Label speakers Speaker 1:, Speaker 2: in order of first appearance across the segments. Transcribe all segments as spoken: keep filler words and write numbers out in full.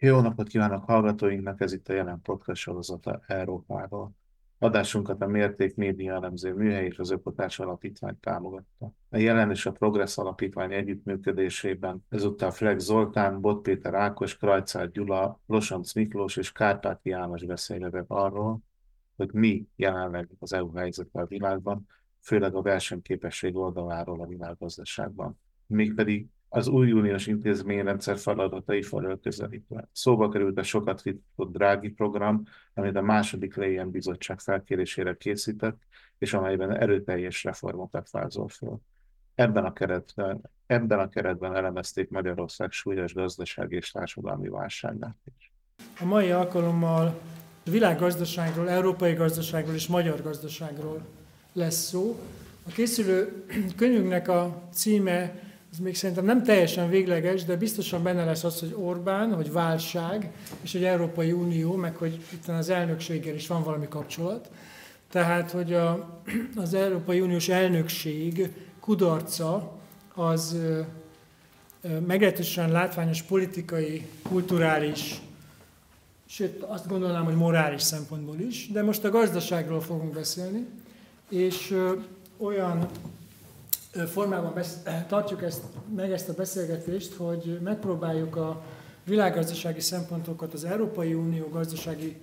Speaker 1: Jó napot kívánok hallgatóinknak, ez itt a Jelen Podcast sorozata Európáról. Adásunkat a Mérték Média Elemző Műhely és az Ökotás Alapítvány támogatta. A Jelen és a Progressz Alapítvány együttműködésében ezúttal Flex Zoltán, Bot Péter Ákos, Krajcár Gyula, Losonc Miklós és Kárpáti János beszélgetek arról, hogy mi jelenleg az é u helyzete a világban, főleg a versenyképesség oldaláról a világgazdaságban. Mégpedig az új uniós intézményrendszer feladatai felől közelítve. Szóba került a sokat vitatott Drági program, amit a második Leyen bizottság felkérésére készített, és amelyben erőteljes reformokat vázol föl. Ebben a keretben, ebben a keretben elemezték Magyarország súlyos gazdasági és társadalmi válságát is.
Speaker 2: A mai alkalommal a világgazdaságról, európai gazdaságról és magyar gazdaságról lesz szó. A készülő könyvünknek a címe, az még szerintem nem teljesen végleges, de biztosan benne lesz az, hogy Orbán, hogy válság, és hogy Európai Unió, meg hogy itt az elnökséggel is van valami kapcsolat. Tehát, hogy a, az Európai Uniós elnökség kudarca az meglehetősen látványos politikai, kulturális, sőt azt gondolnám, hogy morális szempontból is, de most a gazdaságról fogunk beszélni, és ö, olyan ö, formában besz- tartjuk ezt, meg ezt a beszélgetést, hogy megpróbáljuk a világgazdasági szempontokat az Európai Unió gazdasági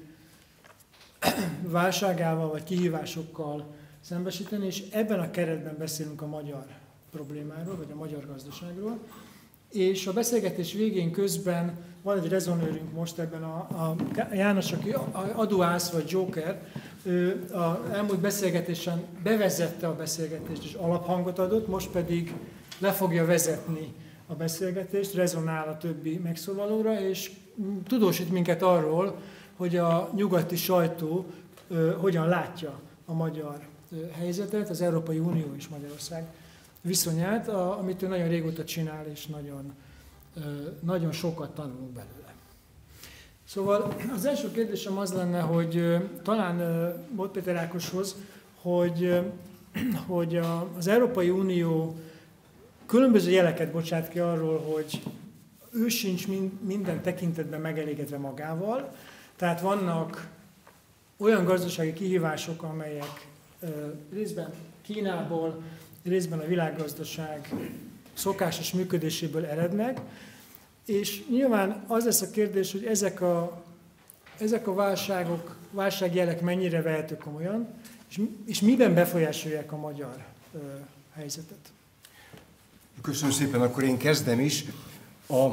Speaker 2: válságával vagy kihívásokkal szembesíteni, és ebben a keretben beszélünk a magyar problémáról, vagy a magyar gazdaságról. És a beszélgetés végén közben van egy rezonőrünk most ebben a, a János, aki adóász vagy Joker, ő az elmúlt beszélgetésen bevezette a beszélgetést és alaphangot adott, most pedig le fogja vezetni a beszélgetést, rezonál a többi megszólalóra, és tudósít minket arról, hogy a nyugati sajtó ö, hogyan látja a magyar ö, helyzetet, az Európai Unió és Magyarország viszonyát, a, amit ő nagyon régóta csinál, és nagyon, ö, nagyon sokat tanulunk belőle. Szóval az első kérdésem az lenne, hogy ö, talán ö, Bot Péter Ákoshoz, hogy, ö, hogy a, az Európai Unió különböző jeleket bocsát ki arról, hogy ő sincs minden tekintetben megelégedve magával, tehát vannak olyan gazdasági kihívások, amelyek ö, részben Kínából, részben a világgazdaság szokásos működéséből erednek, és nyilván az lesz a kérdés, hogy ezek a, ezek a válságok, válságjelek mennyire vehetők komolyan, és, és miben befolyásolják a magyar ö, helyzetet.
Speaker 3: Köszönöm szépen, akkor én kezdem is. A,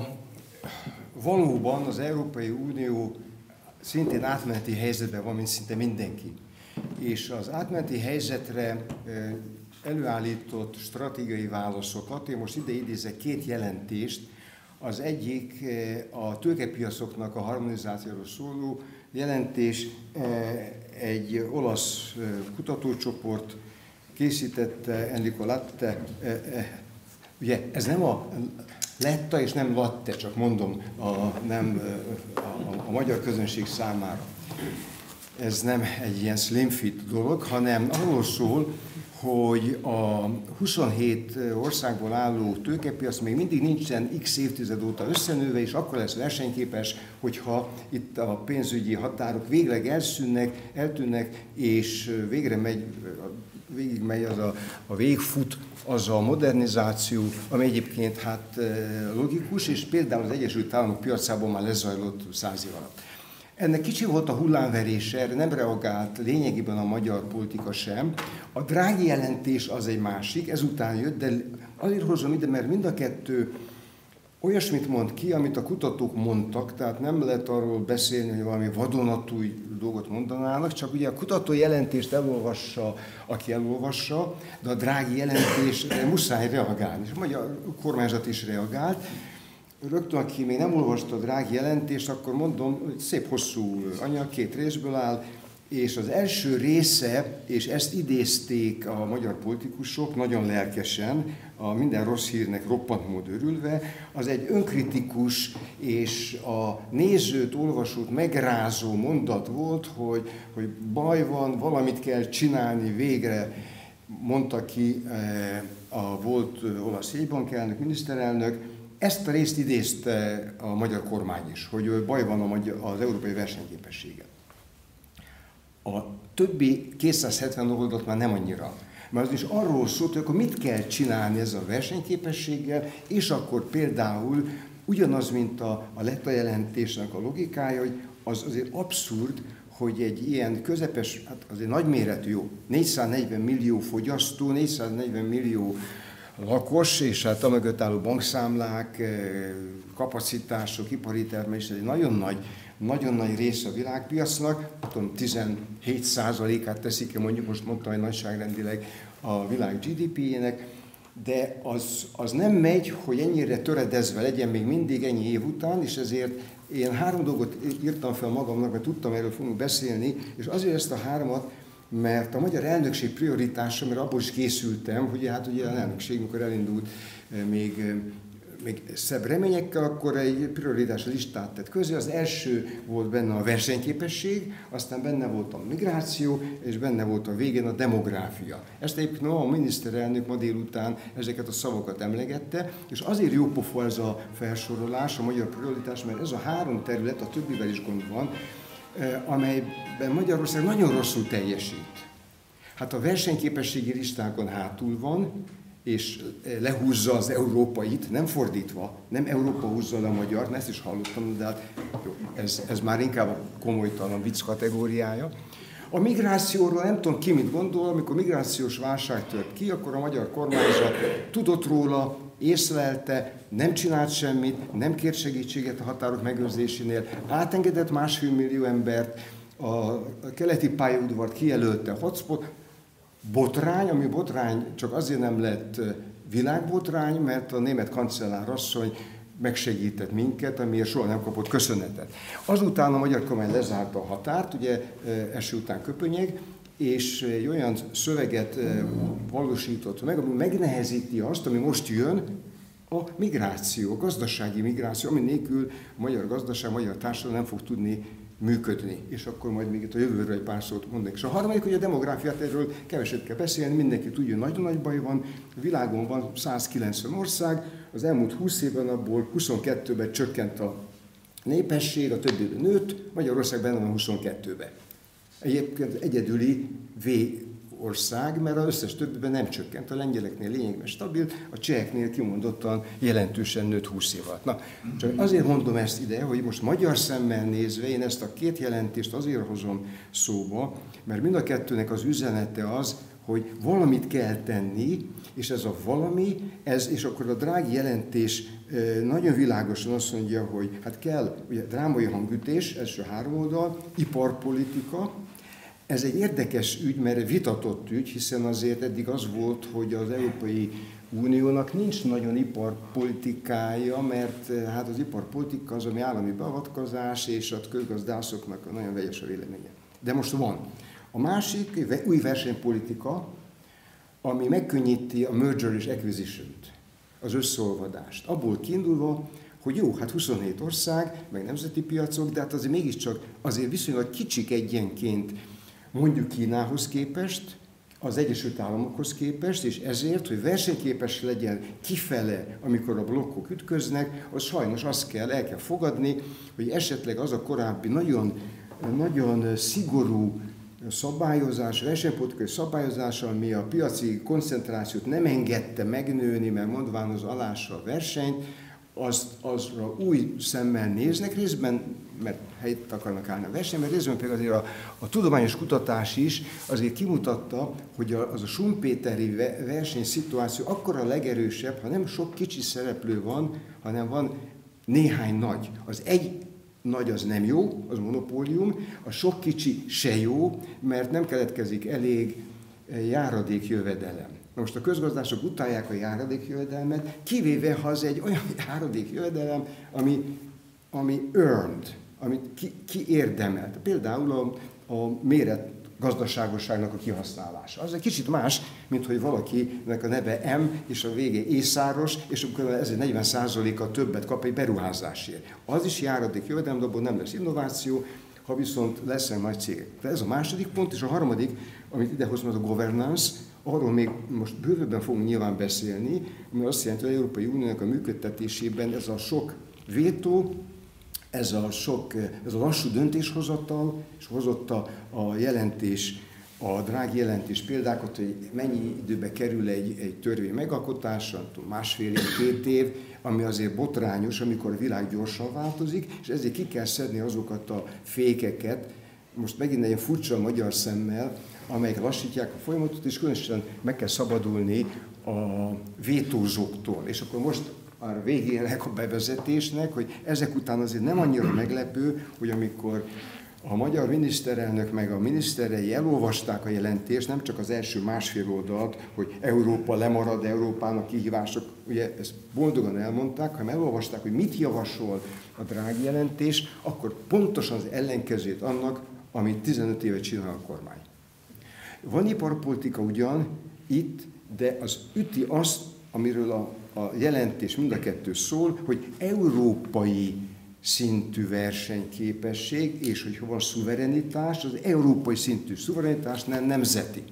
Speaker 3: valóban az Európai Unió szintén átmeneti helyzetben van, mint szinte mindenki. És az átmeneti helyzetre előállított stratégiai válaszokat, én most ide idézek két jelentést, az egyik a tőkepiacoknak a harmonizációról szóló jelentés, egy olasz kutatócsoport készítette, Enrico Latte, ugye ez nem a Letta és nem Latte, csak mondom a, nem, a, a, a magyar közönség számára. Ez nem egy ilyen slim fit dolog, hanem arról szól, hogy a huszonhét országból álló tőkepiac még mindig nincsen x évtized óta összenőve, és akkor lesz versenyképes, hogyha itt a pénzügyi határok végleg elszűnnek, eltűnnek, és végre megy, végig megy az a, a végfut, az a modernizáció, ami egyébként hát logikus, és például az Egyesült Államok piacában már lezajlott száz év alatt. Ennek kicsi volt a hullámverése, erre nem reagált lényegében a magyar politika sem. A Drági jelentés az egy másik, ezután jött, de azért hozom ide, mert mind a kettő olyasmit mond ki, amit a kutatók mondtak, tehát nem lehet arról beszélni, hogy valami vadonatúj dolgot mondanának, csak ugye a kutató jelentést elolvassa, aki elolvassa, de a Drági jelentésre muszáj reagálni, és a magyar kormányzat is reagált. Rögtön, aki még nem olvasta a Drági jelentést, akkor mondom, hogy szép hosszú anyag, két részből áll, és az első része, és ezt idézték a magyar politikusok nagyon lelkesen, a minden rossz hírnek roppant mód örülve, az egy önkritikus és a nézőt, olvasót megrázó mondat volt, hogy, hogy baj van, valamit kell csinálni végre, mondta ki a volt olasz jegybankelnök, miniszterelnök, Ezt a részt idézte a magyar kormány is, hogy baj van a magyar, az európai versenyképességgel. A többi kétszázhetven oldalt már nem annyira. Mert az is arról szólt, hogy akkor mit kell csinálni ezzel a versenyképességgel, és akkor például ugyanaz, mint a, a Letta jelentésnek a logikája, hogy az azért abszurd, hogy egy ilyen közepes, hát azért nagyméretű, jó, négyszáznegyven millió fogyasztó, négyszáznegyven millió lakos, és hát amögött álló bankszámlák, kapacitások, ipari termelés, egy nagyon nagy, nagyon nagy része a világpiacnak, tudom, tizenhét százalékát teszik ki, mondjuk most mondtam, hogy nagyságrendileg a világ gé dé pé-jének, de az, az nem megy, hogy ennyire töredezve legyen még mindig ennyi év után, és ezért én három dolgot írtam fel magamnak, mert tudtam, erről fogunk beszélni, és azért ezt a háromat, mert a magyar elnökség prioritása, mert abból is készültem, hogy hát ugye az elnökség, mikor elindult még, még szebb reményekkel, akkor egy prioritás listát tett közé. Az első volt benne a versenyképesség, aztán benne volt a migráció, és benne volt a végén a demográfia. Ezt egyébként a miniszterelnök ma délután ezeket a szavakat emlegette, és azért jó pofa ez a felsorolás, a magyar prioritás, mert ez a három terület, a többivel is gond van, amelyben Magyarország nagyon rosszul teljesít. Hát a versenyképességi listákon hátul van, és lehúzza az európait, nem fordítva, nem Európa húzza le a magyart, ezt is hallottam, de hát jó, ez, ez már inkább a komolytalan vicc kategóriája. A migrációról nem tudom ki mit gondol, amikor migrációs válság tört ki, akkor a magyar kormányzat tudott róla, észlelte, nem csinált semmit, nem kért segítséget a határok megőrzésénél, átengedett másfél millió embert, a keleti pályaudvart kijelölte hotspot, botrány, ami botrány csak azért nem lett világbotrány, mert a német kancellárasszony megsegített minket, amiért soha nem kapott köszönetet. Azután a magyar kormány lezárta a határt, ugye eső után köpönyeg, és egy olyan szöveget valósított meg, ami megnehezíti azt, ami most jön, a migráció, a gazdasági migráció, ami nélkül a magyar gazdaság, a magyar társadalom nem fog tudni működni. És akkor majd még itt a jövőről egy pár szót mondok. És a harmadik, hogy a demográfiát, erről keveset kell beszélni, mindenki tudja, hogy nagyon nagy baj van. A világon van százkilencven ország, az elmúlt húsz évben abból huszonkettőben csökkent a népesség, a többiben nőtt, Magyarország benne van huszonkettőben. Egyébként egyedüli V ország, mert az összes többiben nem csökkent. A lengyeleknél lényegben stabil, a cseheknél kimondottan jelentősen nőtt húsz év alatt. Na, csak azért mondom ezt ide, hogy most magyar szemmel nézve én ezt a két jelentést azért hozom szóba, mert mind a kettőnek az üzenete az, hogy valamit kell tenni, és ez a valami, ez, és akkor a Draghi jelentés nagyon világosan azt mondja, hogy hát kell, ugye drámai hangütés, első három oldal, iparpolitika. Ez egy érdekes ügy, mert vitatott ügy, hiszen azért eddig az volt, hogy az Európai Uniónak nincs nagyon iparpolitikája, mert hát az iparpolitika az, ami állami beavatkozás, és a közgazdászoknak nagyon vegyes a véleménye. De most van. A másik új versenypolitika, ami megkönnyíti a merger és acquisition-t, az összeolvadást. Abból kiindulva, hogy jó, hát huszonhét ország, meg nemzeti piacok, de hát azért mégiscsak azért viszonylag kicsik egyenként mondjuk Kínához képest, az Egyesült Államokhoz képest, és ezért, hogy versenyképes legyen kifele, amikor a blokkok ütköznek, az sajnos azt kell, el kell fogadni, hogy esetleg az a korábbi nagyon, nagyon szigorú szabályozás, versenypolitikai szabályozás, ami a piaci koncentrációt nem engedte megnőni, mert mondván az alássa a versenyt, azt, azra új szemmel néznek, részben, mert helyt akarnak állni a versenyben, mert részben például azért a, a tudományos kutatás is azért kimutatta, hogy a, az a schumpeteri versenyszituáció akkor a legerősebb, ha nem sok kicsi szereplő van, hanem van néhány nagy. Az egy nagy az nem jó, az monopólium, a sok kicsi se jó, mert nem keletkezik elég járadékjövedelem. Most a közgazdászok utálják a járadékjövedelmet, kivéve ha az egy olyan járadékjövedelem, ami, ami earned, amit ki, ki érdemelt. Például a, a méret gazdaságosságnak a kihasználása. Az egy kicsit más, mint hogy valakinek a neve M, és a vége észáros, és akkor ez egy negyven százaléka többet kap egy beruházásért. Az is járadékjövedelem, de abból nem lesz innováció, ha viszont lesz egy nagy cég. De ez a második pont, és a harmadik, amit idehozom, az a governance, Arról még most bővebben fogunk nyilván beszélni, ami azt jelenti, hogy az Európai Uniónak a működtetésében ez a sok vétó, ez a sok, ez a lassú döntéshozatal, és hozott a, a jelentés, a Draghi jelentés példákat, hogy mennyi időbe kerül egy, egy törvény megalkotása, másfél év, két év, ami azért botrányos, amikor a világ gyorsan változik, és ezért ki kell szedni azokat a fékeket, most megint egy furcsa magyar szemmel, amelyek lassítják a folyamatot, és különösen meg kell szabadulni a vétózóktól. És akkor most a végére a bevezetésnek, hogy ezek után azért nem annyira meglepő, hogy amikor a magyar miniszterelnök meg a miniszterei elolvasták a jelentést, nem csak az első másfél oldalt, hogy Európa lemarad, Európának kihívások, ugye ezt boldogan elmondták, hanem elolvasták, hogy mit javasol a Draghi jelentés, akkor pontosan az ellenkezőjét annak, amit tizenöt éve csinál a kormány. Van iparpolitika ugyan itt, de az üti azt, amiről a, a jelentés mind a kettő szól, hogy európai szintű versenyképesség, és hogyha van szuverenitás, az európai szintű szuverenitás nem nemzeti.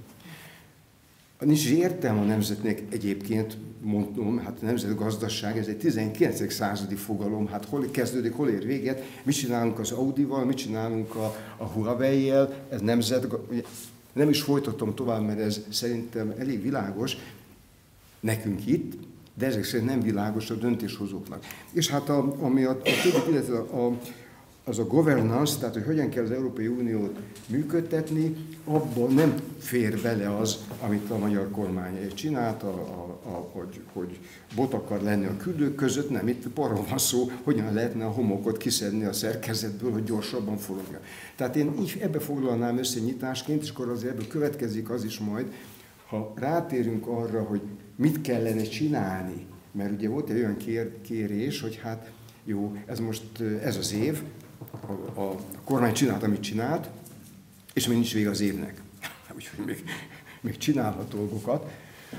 Speaker 3: Nincs is értelme a nemzetnek egyébként, mondom, hát a nemzetgazdaság, ez egy tizenkilencedik századi fogalom, hát hol kezdődik, hol ér véget, mit csinálunk az Audival, mit csinálunk a, a Huawei-jel, ez nemzet, nem is folytatom tovább, mert ez szerintem elég világos nekünk itt, de ezek szerint nem világos a döntéshozóknak. És hát a, ami a, a többi, illetve a, a, az a governance, tehát hogy hogyan kell az Európai Uniót működtetni, abban nem fér bele az, amit a magyar kormány csinált, a, a, a, hogy, hogy bot akar lenni a küldők között, nem, itt arról van szó, hogyan lehetne a homokot kiszedni a szerkezetből, hogy gyorsabban forogja. Tehát én így ebbe foglalnám össze nyitásként, és akkor azért ebből következik az is majd, ha rátérünk arra, hogy mit kellene csinálni, mert ugye volt egy olyan kér, kérés, hogy hát jó, ez most ez az év, a, a kormány csinált, amit csinált, és még nincs vége az évnek. Úgyhogy még, még csinálhat dolgokat.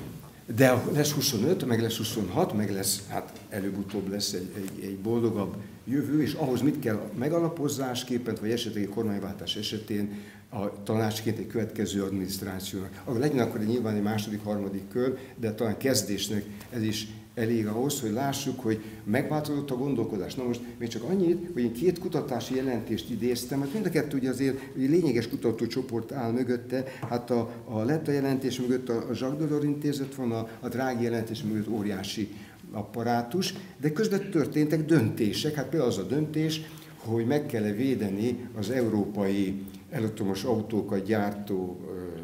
Speaker 3: De lesz huszonöt, meg lesz huszonhat, meg lesz, hát előbb-utóbb lesz egy, egy, egy boldogabb jövő, és ahhoz mit kell megalapozásképpen, vagy esetleg egy kormányváltás esetén a tanácsként egy következő adminisztrációnak. Legyen akkor egy nyilván egy második, harmadik kör, de talán kezdésnek ez is elég ahhoz, hogy lássuk, hogy megváltozott a gondolkodás. Na most még csak annyit, hogy én két kutatási jelentést idéztem, mert mind a kettő ugye azért egy lényeges kutatócsoport áll mögötte, hát a, a Letta jelentés mögött a Jacques Delors intézet van, a, a Draghi jelentés mögött óriási apparátus, de közben történtek döntések, hát például az a döntés, hogy meg kell védeni az európai elektromos autókat gyártó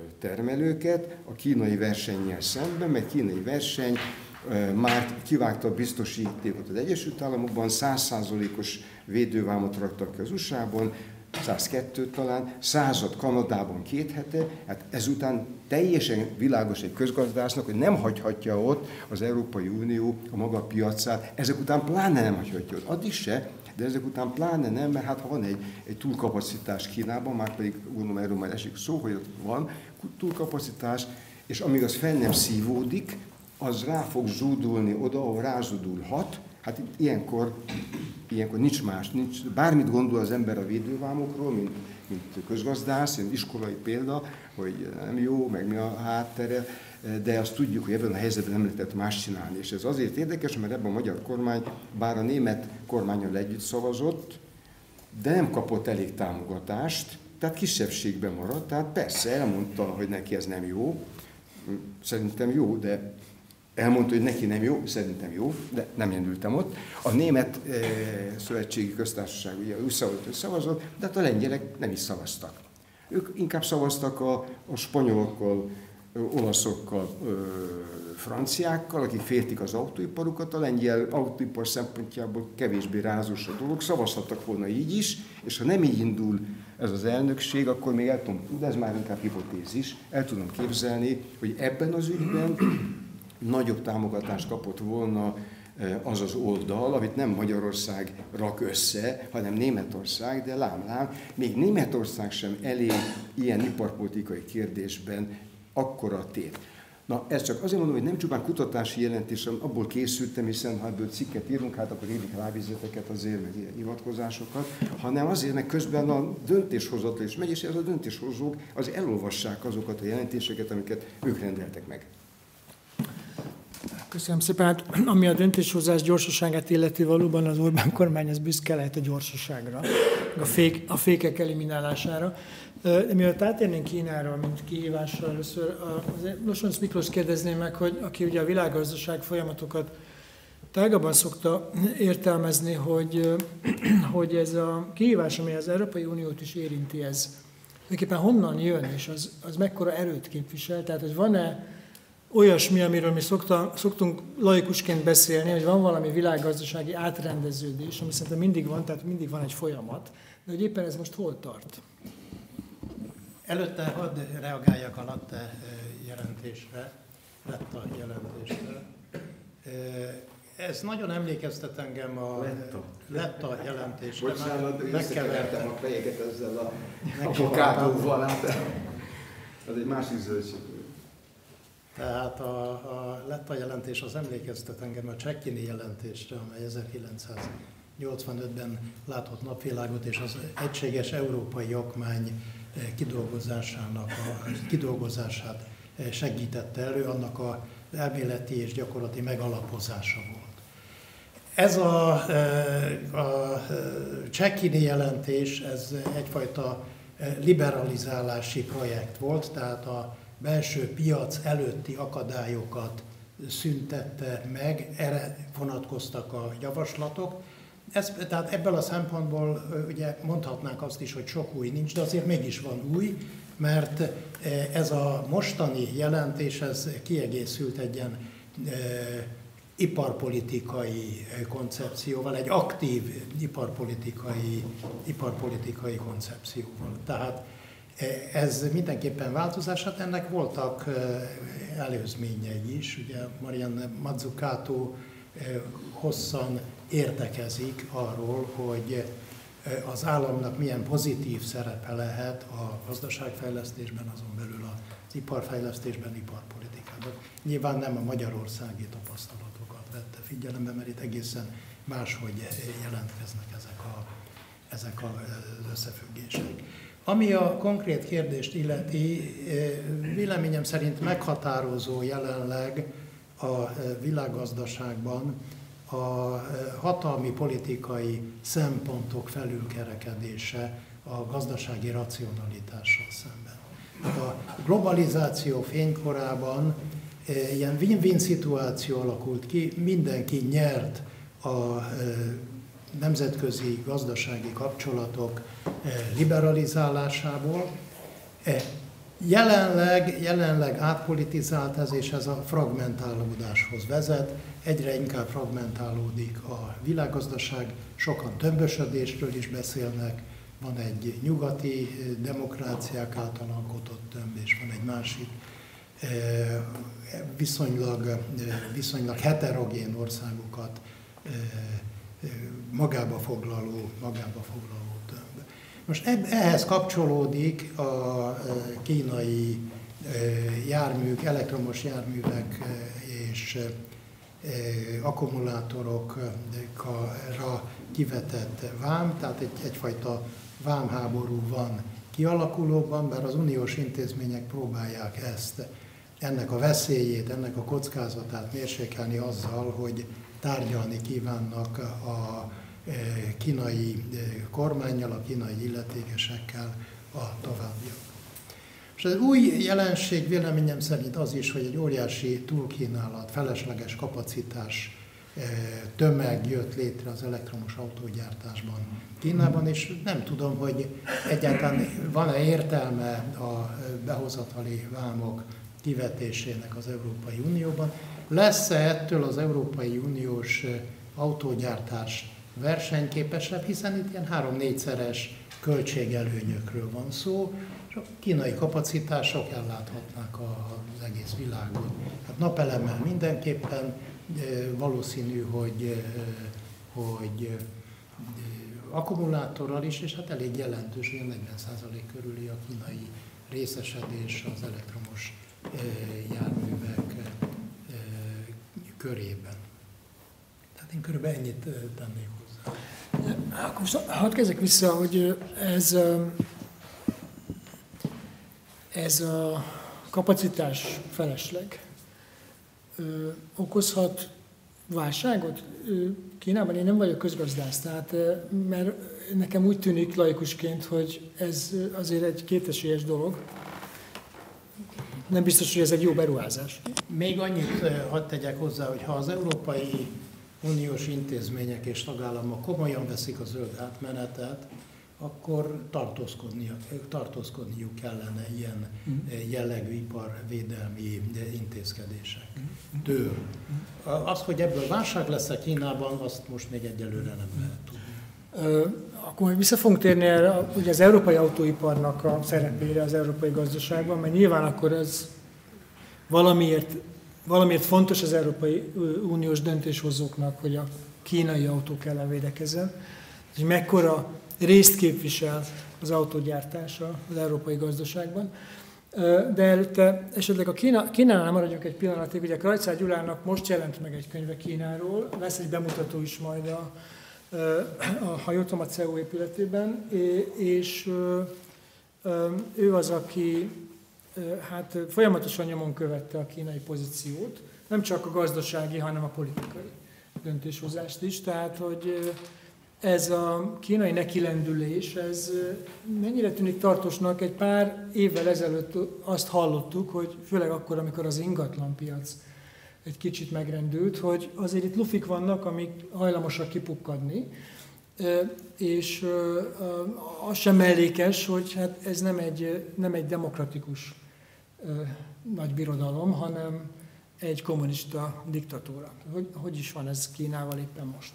Speaker 3: termelőket a kínai versennyel szemben, mert kínai verseny már kivágta a biztosítékot az Egyesült Államokban, száz százalékos védővámot raktak ki az u es á-ban, százkettő talán, század Kanadában két hete, hát ezután teljesen világos egy közgazdásznak, hogy nem hagyhatja ott az Európai Unió a maga piacát, ezek után pláne nem hagyhatja ott, addig se, de ezek után pláne nem, mert hát ha van egy, egy túlkapacitás Kínában, már pedig gondolom erről majd esik szó, hogy ott van túlkapacitás, és amíg az fel nem szívódik, az rá fog zúdulni oda, ahol rázúdulhat. Hát itt ilyenkor, ilyenkor nincs más, nincs, bármit gondol az ember a védővámokról, mint, mint közgazdász, mint iskolai példa, hogy nem jó, meg mi a háttere, de azt tudjuk, hogy ebben a helyzetben nem lehetett más csinálni. És ez azért érdekes, mert ebben a magyar kormány, bár a német kormánnyal együtt szavazott, de nem kapott elég támogatást, tehát kisebbségben maradt, tehát persze elmondta, hogy neki ez nem jó, szerintem jó, de elmondta, hogy neki nem jó, szerintem jó, de nem én ültem ott. A német e, szövetségi köztársaság ugye visszavolt, hogy szavazott, de hát a lengyelek nem is szavaztak. Ők inkább szavaztak a, a spanyolokkal, olaszokkal, ö, franciákkal, akik féltik az autóiparukat, a lengyel autóipar szempontjából kevésbé rázós a dolog, szavazhattak volna így is, és ha nem így indul ez az elnökség, akkor még el tudom, de ez már inkább hipotézis, el tudom képzelni, hogy ebben az ügyben nagyobb támogatást kapott volna az az oldal, amit nem Magyarország rak össze, hanem Németország, de lám-lám, még Németország sem elég ilyen iparpolitikai kérdésben akkora tét. Na, ezt csak azért mondom, hogy nem csupán kutatási jelentés, abból készültem, hiszen ha ebből cikket írunk, hát akkor írjuk rávizeteket azért, meg ilyen hivatkozásokat, hanem azért, mert közben a döntéshozatal is megy, és ez a döntéshozók az elolvassák azokat a jelentéseket, amiket ők rendeltek meg.
Speaker 2: Köszönöm szépen. Hát, ami a döntéshozás gyorsaságát illeti, valóban az Orbán kormány az büszke lehet a gyorsaságra, a, fék, a fékek eliminálására. De mielőtt átérnénk Kínára, mint kihívásra, először Losonc Miklós kérdezném meg, hogy aki ugye a világgazdaság folyamatokat tágabban szokta értelmezni, hogy, hogy ez a kihívás, ami az Európai Uniót is érinti, ez tulajdonképpen honnan jön, és az, az mekkora erőt képvisel, tehát hogy van-e olyasmi, amiről mi szokta, szoktunk laikusként beszélni, hogy van valami világgazdasági átrendeződés, ami szerintem mindig van, tehát mindig van egy folyamat, de hogy éppen ez most hol tart?
Speaker 4: Előtte hadd reagáljak a Latte jelentésre, Letta jelentésre. Ez nagyon emlékeztet engem a Letta, Letta jelentésre.
Speaker 3: Bocsánat, összekevertem a fejeket ezzel a avokádóval, az egy másik zöldség.
Speaker 4: Tehát a, a Letta jelentés az emlékeztet engem a Cecchini jelentésre, amely ezerkilencszáznyolcvanötben látott napvilágot, és az egységes európai okmány kidolgozásának a kidolgozását segítette elő, annak az elméleti és gyakorlati megalapozása volt. Ez a, a Cecchini jelentés, ez egyfajta liberalizálási projekt volt, tehát a belső piac előtti akadályokat szüntette meg, erre vonatkoztak a javaslatok. Ez, tehát ebből a szempontból ugye mondhatnánk azt is, hogy sok új nincs, de azért mégis van új, mert ez a mostani jelentés ez kiegészült egy ilyen e, iparpolitikai koncepcióval, egy aktív iparpolitikai, iparpolitikai koncepcióval. Tehát ez mindenképpen változás, hát ennek voltak előzményei is. Ugye Marianne Mazzucato hosszan értekezik arról, hogy az államnak milyen pozitív szerepe lehet a gazdaságfejlesztésben, azon belül az iparfejlesztésben, iparpolitikában. Nyilván nem a magyarországi tapasztalatokat vette figyelembe, mert itt egészen máshogy jelentkeznek ezek, a, ezek az összefüggések. Ami a konkrét kérdést illeti, véleményem szerint meghatározó jelenleg a világgazdaságban a hatalmi politikai szempontok felülkerekedése a gazdasági racionalitással szemben. A globalizáció fénykorában ilyen win-win szituáció alakult ki, mindenki nyert a nemzetközi gazdasági kapcsolatok liberalizálásából. Jelenleg, jelenleg átpolitizált ez, és ez a fragmentálódáshoz vezet. Egyre inkább fragmentálódik a világgazdaság, sokan tömbösödésről is beszélnek, van egy nyugati demokráciák által alkotott tömb, és van egy másik viszonylag, viszonylag heterogén országokat magába foglaló, magába foglaló tömb. Most ehhez kapcsolódik a kínai járműk, elektromos járművek és akkumulátorokra kivetett vám, tehát egy, egyfajta vámháború van kialakulóban, bár az uniós intézmények próbálják ezt, ennek a veszélyét, ennek a kockázatát mérsékelni azzal, hogy tárgyalni kívánnak a kínai kormánnyal, a kínai illetékesekkel a továbbiak. És az új jelenség véleményem szerint az is, hogy egy óriási túlkínálat, felesleges kapacitás tömeg jött létre az elektromos autógyártásban Kínában, és nem tudom, hogy egyáltalán van-e értelme a behozatali vámok kivetésének az Európai Unióban. Lesz-e ettől az Európai Uniós autógyártás versenyképesebb, hiszen itt ilyen három-négyszeres költségelőnyökről van szó, és a kínai kapacitások elláthatnák az egész világot. Hát napelemmel mindenképpen valószínű, hogy, hogy akkumulátorral is, és hát elég jelentős, hogy negyven százalék körüli a kínai részesedés az elektromos járművek körében. Tehát én körülbelül ennyit tennék hozzá.
Speaker 2: Akkor hadd kezdjek vissza, hogy ez, ez a kapacitás felesleg okozhat válságot Kínában. Én nem vagyok közgazdász, tehát, mert nekem úgy tűnik laikusként, hogy ez azért egy kétesélyes dolog. Nem biztos, hogy ez egy jó beruházás.
Speaker 4: Még annyit hadd tegyek hozzá, hogy ha az Európai Uniós intézmények és tagállamok komolyan veszik a zöld átmenetet, akkor tartózkodniuk, tartózkodniuk kellene ilyen jellegű iparvédelmi intézkedésektől. Az, hogy ebből válság lesz-e Kínában, azt most még egyelőre nem lehet tudni.
Speaker 2: Akkor vissza fogunk térni erre, ugye az európai autóiparnak a szerepére az európai gazdaságban, mert nyilván akkor ez valamiért, valamiért fontos az Európai Uniós döntéshozóknak, hogy a kínai autók ellen védekezzen. Hogy mekkora részt képvisel az autógyártása az európai gazdaságban. De előtte esetleg a Kína, Kínánál maradjunk egy pillanatig, ugye Krajcár Gyulának most jelent meg egy könyve Kínáról, lesz egy bemutató is majd a, a hajótomat cé e u épületében, és ő az, aki hát folyamatosan nyomon követte a kínai pozíciót, nem csak a gazdasági, hanem a politikai döntéshozást is, tehát hogy ez a kínai nekilendülés, ez mennyire tűnik tartósnak? Egy pár évvel ezelőtt azt hallottuk, hogy főleg akkor, amikor az ingatlanpiac egy kicsit megrendült, hogy azért itt lufik vannak, amik hajlamosak kipukkadni, és az sem mellékes, hogy hát ez nem egy, nem egy demokratikus nagy birodalom, hanem egy kommunista diktatúra. Hogy, hogy is van ez Kínával éppen most?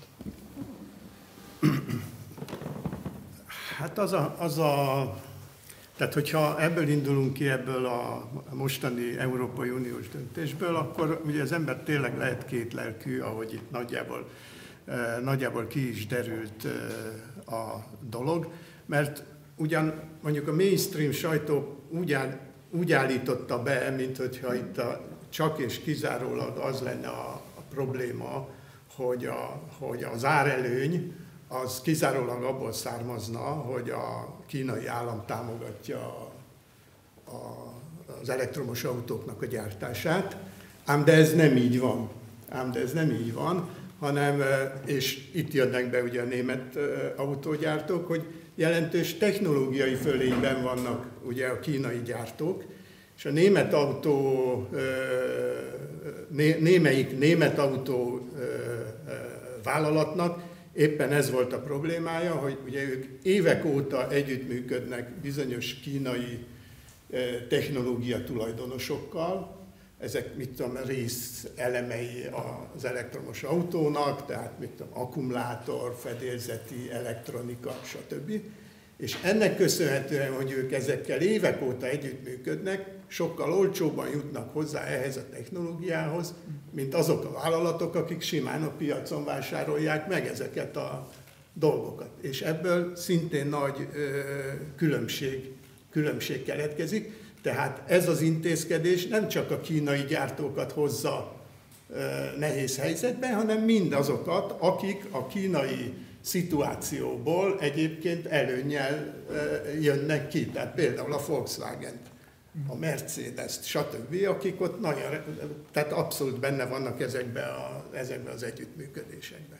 Speaker 5: Hát az a, az a, tehát hogyha ebből indulunk ki, ebből a mostani Európai Uniós döntésből, akkor ugye az ember tényleg lehet kétlelkű, ahogy itt nagyjából, eh, nagyjából ki is derült eh, a dolog, mert ugyan mondjuk a mainstream sajtó úgy, áll, úgy állította be, mint hogyha itt a, csak és kizárólag az lenne a, a probléma, hogy, a, hogy az árelőny az kizárólag abból származna, hogy a kínai állam támogatja a, a, az elektromos autóknak a gyártását, ám de ez nem így van. Ám de ez nem így van, hanem, és itt jönnek be ugye a német autógyártók, hogy jelentős technológiai fölényben vannak ugye a kínai gyártók, és a német autó, né, némelyik német autó vállalatnak éppen ez volt a problémája, hogy ugye ők évek óta együttműködnek bizonyos kínai technológia tulajdonosokkal, ezek mit tudom, rész elemei az elektromos autónak, tehát mit tudom, akkumulátor, fedélzeti, elektronika, stb. És ennek köszönhetően, hogy ők ezekkel évek óta együttműködnek, sokkal olcsóbban jutnak hozzá ehhez a technológiához, mint azok a vállalatok, akik simán a piacon vásárolják meg ezeket a dolgokat. És ebből szintén nagy ö, különbség, különbség keletkezik. Tehát ez az intézkedés nem csak a kínai gyártókat hozza ö, nehéz helyzetbe, hanem mindazokat, akik a kínai szituációból egyébként előnnyel jönnek ki, tehát például a Volkswagen-t, a Mercedes-t, stb., akik ott nagyon, tehát abszolút benne vannak ezekbe, a, ezekbe az együttműködésekbe.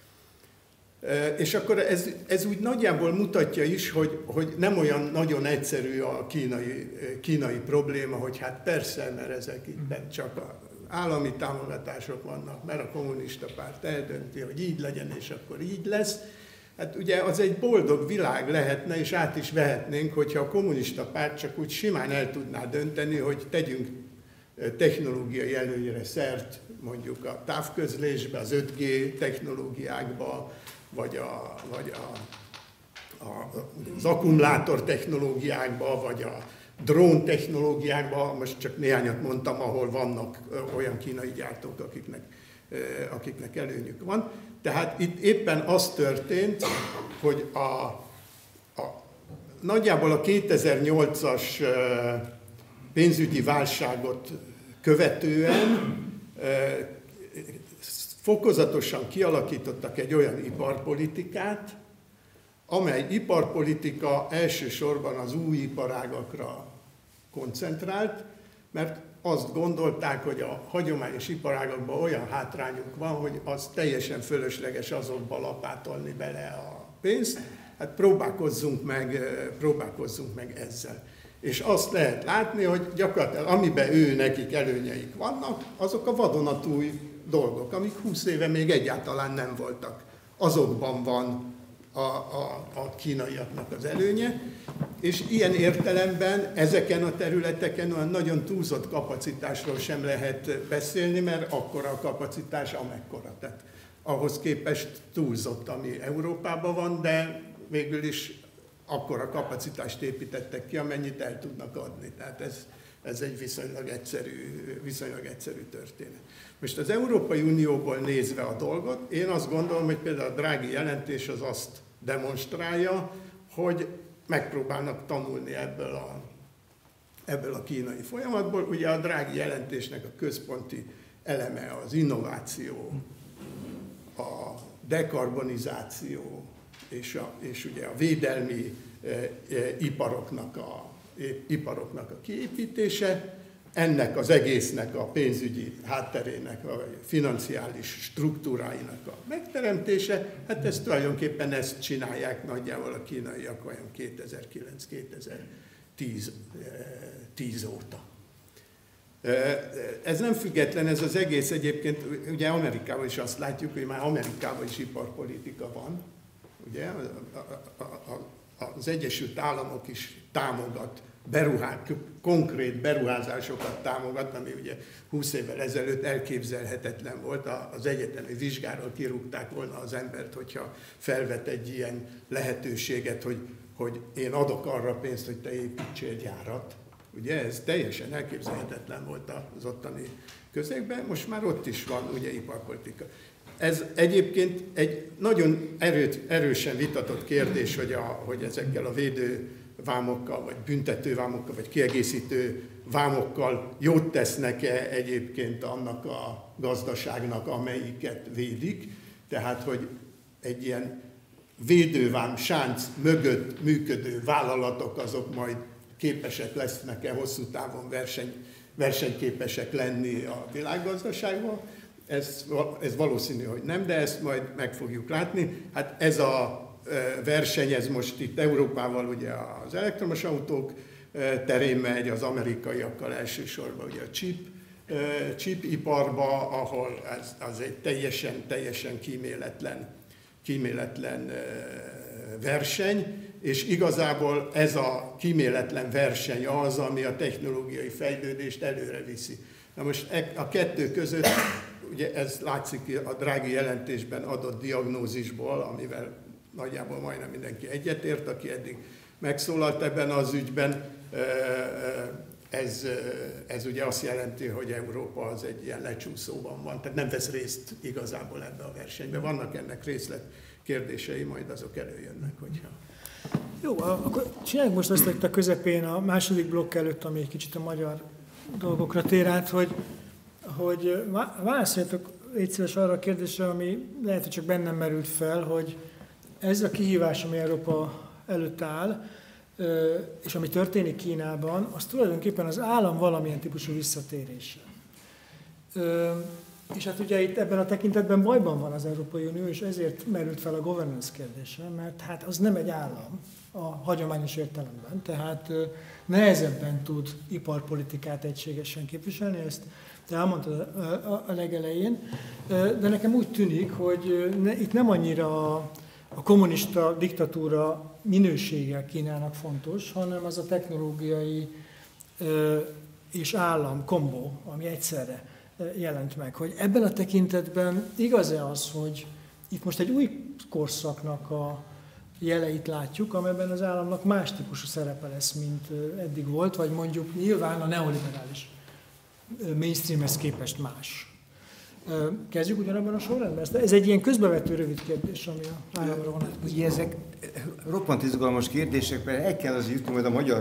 Speaker 5: És akkor ez, ez úgy nagyjából mutatja is, hogy, hogy nem olyan nagyon egyszerű a kínai, kínai probléma, hogy hát persze, mert ezek itt csak a állami támogatások vannak, mert a kommunista párt eldönti, hogy így legyen, és akkor így lesz. Hát ugye az egy boldog világ lehetne, és át is vehetnénk, hogyha a kommunista párt csak úgy simán el tudná dönteni, hogy tegyünk technológiai előnyre szert, mondjuk a távközlésbe, az öt G technológiákba, vagy, a, vagy a, a, az akkumulátor technológiákba, vagy a drón technológiákban, most csak néhányat mondtam, ahol vannak olyan kínai gyártók, akiknek, akiknek előnyük van. Tehát itt éppen az történt, hogy a, a, nagyjából a kétezer-nyolcas pénzügyi válságot követően fokozatosan kialakítottak egy olyan iparpolitikát, amely iparpolitika elsősorban az új iparágakra koncentrált, mert azt gondolták, hogy a hagyományos iparágakban olyan hátrányuk van, hogy az teljesen fölösleges azokba lapátolni bele a pénzt, hát próbálkozzunk meg, próbálkozzunk meg ezzel. És azt lehet látni, hogy gyakorlatilag amiben ő nekik előnyeik vannak, azok a vadonatúj dolgok, amik húsz éve még egyáltalán nem voltak. Azokban van a, a, a kínaiaknak az előnye, és ilyen értelemben ezeken a területeken olyan nagyon túlzott kapacitásról sem lehet beszélni, mert akkora a kapacitás, amekkora. Tehát ahhoz képest túlzott, ami Európában van, de végül is akkora kapacitást építettek ki, amennyit el tudnak adni. Tehát ez, ez egy viszonylag egyszerű, viszonylag egyszerű történet. Most az Európai Unióból nézve a dolgot, én azt gondolom, hogy például a Draghi jelentés az azt demonstrálja, hogy megpróbálnak tanulni ebből a, ebből a kínai folyamatból. Ugye a Draghi jelentésnek a központi eleme az innováció, a dekarbonizáció és, a, és ugye a védelmi e, e, iparoknak, a, e, iparoknak a kiépítése, ennek az egésznek a pénzügyi hátterének, a financiális struktúráinak a megteremtése, hát ezt tulajdonképpen ezt csinálják nagyjából a kínaiak olyan kétezer-kilenc kétezer-tíz óta. Ez nem független, ez az egész egyébként, ugye Amerikában is azt látjuk, hogy már Amerikában is iparpolitika van, ugye az Egyesült Államok is támogat, beruház, konkrét beruházásokat támogat, ami ugye húsz évvel ezelőtt elképzelhetetlen volt, az egyetemi vizsgáról kirúgták volna az embert, hogyha felvet egy ilyen lehetőséget, hogy, hogy én adok arra pénzt, hogy te építsél gyárat. Ugye ez teljesen elképzelhetetlen volt az ottani közegben, most már ott is van ugye iparpolitika. Ez egyébként egy nagyon erőt, erősen vitatott kérdés, hogy, a, hogy ezekkel a védővámokkal, vagy büntetővámokkal, vagy kiegészítő vámokkal jót tesznek-e egyébként annak a gazdaságnak, amelyiket védik. Tehát, hogy egy ilyen védővám sánc mögött működő vállalatok azok majd képesek lesznek-e hosszú távon verseny, versenyképesek lenni a világgazdaságban. Ez, ez valószínű, hogy nem, de ezt majd meg fogjuk látni. Hát ez a verseny, ez most itt Európával ugye az elektromos autók terén megy, az amerikaiakkal elsősorban ugye a chip, chip iparba, ahol ez, az egy teljesen, teljesen kíméletlen, kíméletlen verseny, és igazából ez a kíméletlen verseny az, ami a technológiai fejlődést előre viszi. Na most a kettő között, ugye ez látszik a Draghi jelentésben adott diagnózisból, amivel nagyjából majdnem mindenki egyetért, aki eddig megszólalt ebben az ügyben, ez, ez ugye azt jelenti, hogy Európa az egy ilyen lecsúszóban van, tehát nem vesz részt igazából ebbe a versenybe. Vannak ennek részlet kérdései, majd azok előjönnek, hogyha...
Speaker 2: Jó, akkor csináljuk most azt itt a közepén, a második blokk előtt, ami egy kicsit a magyar dolgokra tér át, hogy, hogy válaszoljatok légy szíves arra a kérdésre, ami lehet, hogy csak bennem merült fel, hogy ez a kihívás, ami Európa előtt áll, és ami történik Kínában, az tulajdonképpen az állam valamilyen típusú visszatérése. És hát ugye itt ebben a tekintetben bajban van az Európai Unió, és ezért merült fel a governance kérdése, mert hát az nem egy állam a hagyományos értelemben, tehát nehezebben tud iparpolitikát egységesen képviselni, ezt te elmondtad a legelején, de nekem úgy tűnik, hogy ne, itt nem annyira a kommunista diktatúra minősége Kínának fontos, hanem az a technológiai és állam kombó, ami egyszerre jelent meg, hogy ebben a tekintetben igaz-e az, hogy itt most egy új korszaknak a jeleit látjuk, amelyben az államnak más típusú szerepe lesz, mint eddig volt, vagy mondjuk nyilván a neoliberális mainstreamhez képest más. Kezdjük ugyanabban a sorrendben? Ez egy ilyen közbevető rövid kérdés, ami a államra vonatkozik.
Speaker 3: Ugye ezek roppant izgalmas kérdések, mert el kell az jutni majd a magyar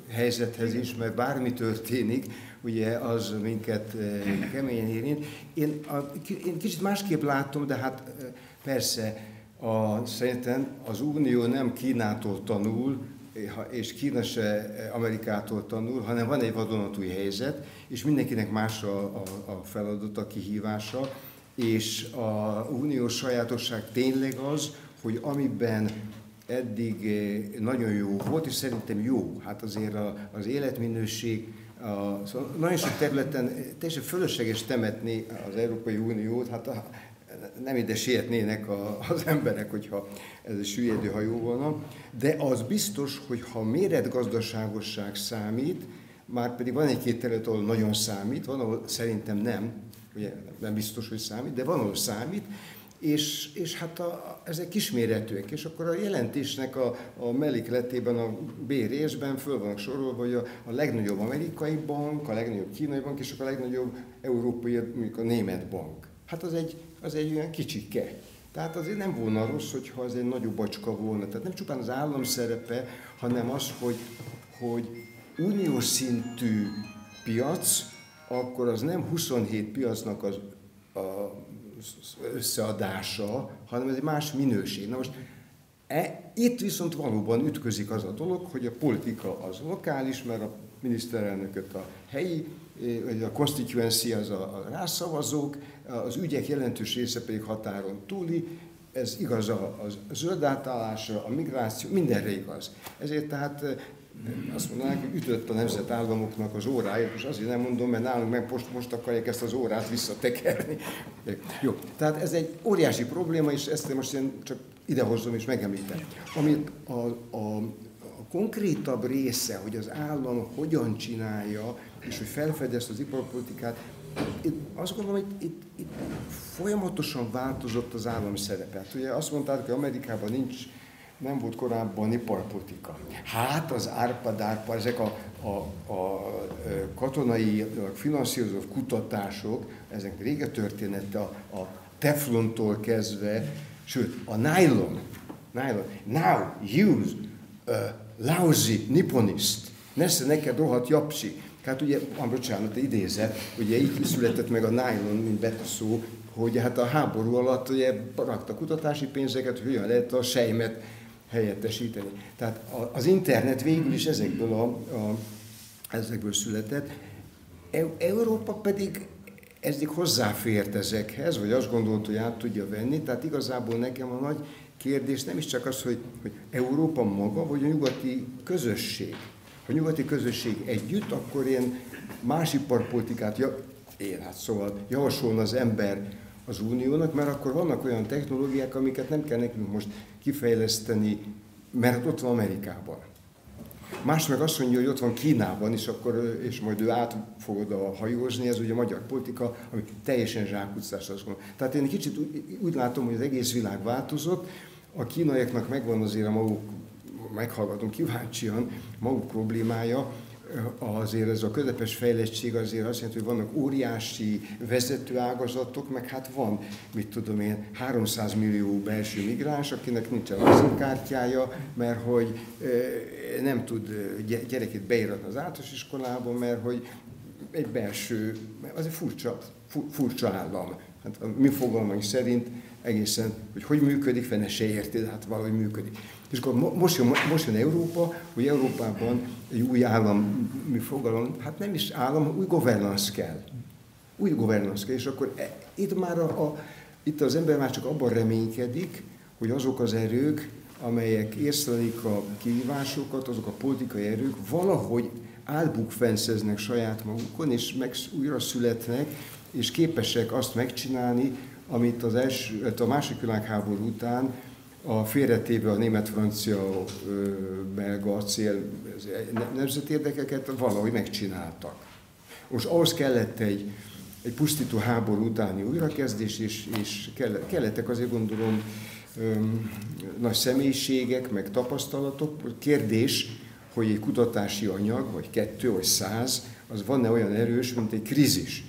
Speaker 3: helyzethez is, mert bármi történik, ugye az minket keményen érint. Én, a, én kicsit másképp látom, de hát persze a, szerintem az Unió nem Kínától tanul, és Kína se Amerikától tanul, hanem van egy vadonatúj helyzet, és mindenkinek más a, a, a feladata, a kihívása, és a uniós sajátosság tényleg az, hogy amiben eddig nagyon jó volt, és szerintem jó, hát azért az életminőség, a, szóval nagyon sok területen teljesen fölösleges temetni az Európai Uniót, hát a, nem ide sietnének a, az emberek, hogyha ez egy süllyedő hajó volna, de az biztos, hogy ha méretgazdaságosság számít, már pedig van egy-két terület, ahol nagyon számít, van, ahol szerintem nem, ugye nem biztos, hogy számít, de van, ahol számít, és, és hát a, ezek kisméretűek, és akkor a jelentésnek a, a mellékletében, a B részben föl vannak sorolva, hogy a, a legnagyobb amerikai bank, a legnagyobb kínai bank, és akkor a legnagyobb európai, mondjuk a német bank. Hát az egy, az egy olyan kicsike. Tehát azért nem volna rossz, hogyha az egy nagyobb bacska volna. Tehát nem csupán az állam szerepe, hanem az, hogy, hogy uniós szintű piac, akkor az nem huszonhét piacnak az a összeadása, hanem ez egy más minőség. Na most e, itt viszont valóban ütközik az a dolog, hogy a politika az lokális, mert a miniszterelnököt a helyi, a constituency az a, a rászavazók, az ügyek jelentős része pedig határon túli, ez igaz a, a zöld átállásra, a migráció, mindenre igaz. Ezért tehát azt mondanák, hogy ütött a nemzetállamoknak az órája, és azért nem mondom, mert nálunk meg most, most akarják ezt az órát visszatekerni. Jó, tehát ez egy óriási probléma, és ezt most én csak idehozom és megemlítem. Ami a, a, a konkrétabb része, hogy az állam hogyan csinálja, és hogy felfedezte az iparpolitikát, itt azt gondolom, hogy itt, itt folyamatosan változott az állam szerepe. Ugye azt mondták, hogy Amerikában nincs, nem volt korábban iparpolitika. Hát az árpa-dárpa, ezek a, a, a katonai, finanszírozott kutatások, ezek rége története, a, a teflontól kezdve, sőt, a nylon, nylon. Now use a lousy nipponist. Nesze neked rohadt japsi. Hát ugye, ah, bocsánat, idézet, ugye így született meg a nylon, mint betűszó, hogy hát a háború alatt ugye rakta kutatási pénzeket, hogy hogyan lehet a sejmet helyettesíteni. Tehát az internet végül is ezekből, a, a, ezekből született. Európa pedig eddig hozzáfért ezekhez, vagy azt gondolt, hogy át tudja venni, tehát igazából nekem a nagy kérdés nem is csak az, hogy, hogy Európa maga, vagy a nyugati közösség. Ha a nyugati közösség együtt, akkor én más iparpolitikát, ja, én hát szóval javasolna az ember az uniónak, mert akkor vannak olyan technológiák, amiket nem kell nekünk most kifejleszteni, mert ott van Amerikában. Más meg azt mondja, hogy ott van Kínában, és, akkor, és majd ő át fog oda hajózni, ez ugye a magyar politika, ami teljesen zsákutcás, azt gondolom. Tehát én kicsit úgy, úgy látom, hogy az egész világ változott, a kínaiaknak megvan azért a maguk, meghallgatom kíváncsian, maguk problémája, azért ez a közepes fejlettség azért azt jelenti, hogy vannak óriási vezetőágazatok, meg hát van, mit tudom én, háromszáz millió belső migráns, akinek nincsen lazinkártyája, mert hogy nem tud gyerekét beíratni az általános iskolában, mert hogy egy belső, az egy furcsa, furcsa állam. Hát a mi fogalmaink szerint egészen, hogy hogy működik, fene se érti, de hát valahogy működik. És akkor most jön, most jön Európa, hogy Európában egy új állam, mi fogalom, hát nem is állam, új governance kell. Új governance kell, és akkor e, itt már a, a, itt az ember már csak abban reménykedik, hogy azok az erők, amelyek észlelik a kihívásokat, azok a politikai erők valahogy álbukfenszeznek saját magukon, és meg újra születnek, és képesek azt megcsinálni, amit az első, a második világháború után a félretéve a német-francia, belga, acél nemzeti érdekeket valahogy megcsináltak. Most ahhoz kellett egy, egy pusztító háború utáni újrakezdés, és, és kellettek azért gondolom öm, nagy személyiségek, meg tapasztalatok. Kérdés, hogy egy kutatási anyag, vagy kettő, vagy száz, az van-e olyan erős, mint egy krízis.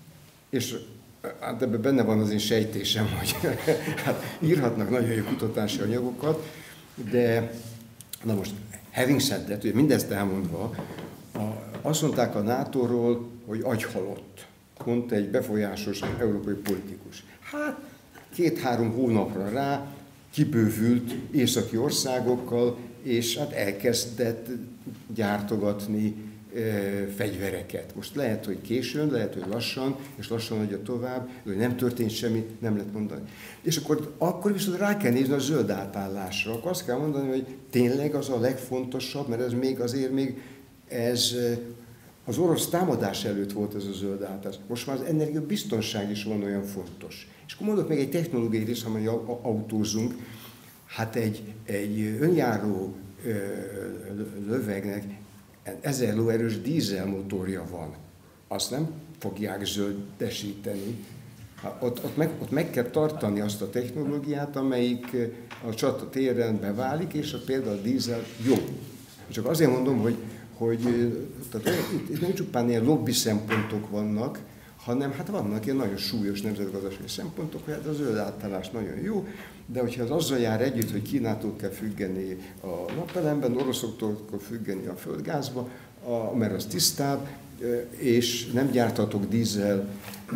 Speaker 3: És hát ebben benne van az én sejtésem, hogy hát írhatnak nagyon jó kutatási anyagokat, de na most Having said that, hogy mindezt elmondva, a, azt mondták a nátóról, hogy agyhalott, mondta egy befolyásos európai politikus. Hát két-három hónapra rá kibővült északi országokkal, és hát elkezdett gyártogatni e, fegyvereket. Most lehet, hogy későn, lehet, hogy lassan, és lassan adja tovább, hogy nem történt semmi, nem lehet mondani. És akkor, akkor viszont rá kell nézni a zöld átállásra. Akkor azt kell mondani, hogy tényleg az a legfontosabb, mert ez még azért még ez az orosz támadás előtt volt ez a zöld átállás. Most már az energiabiztonság is van olyan fontos. És akkor mondok még egy technológiai részt, ha mondjuk autózunk, hát egy, egy önjáró ö, lövegnek ezer lóerős dízelmotorja van. Azt nem fogják zöldesíteni. Ott, ott, meg, ott meg kell tartani azt a technológiát, amelyik a csatatéren beválik, és a például a dízel jó. Csak azért mondom, hogy, hogy tehát itt, itt nem csupán ilyen lobby szempontok vannak, hanem hát vannak ilyen nagyon súlyos nemzetgazdasági szempontok, hogy hát a zöld átállás nagyon jó, de hogyha az azzal jár együtt, hogy Kínától kell függeni a napelemben, oroszoktól kell függeni a földgázba, a, mert az tisztább, és nem gyártatok dízel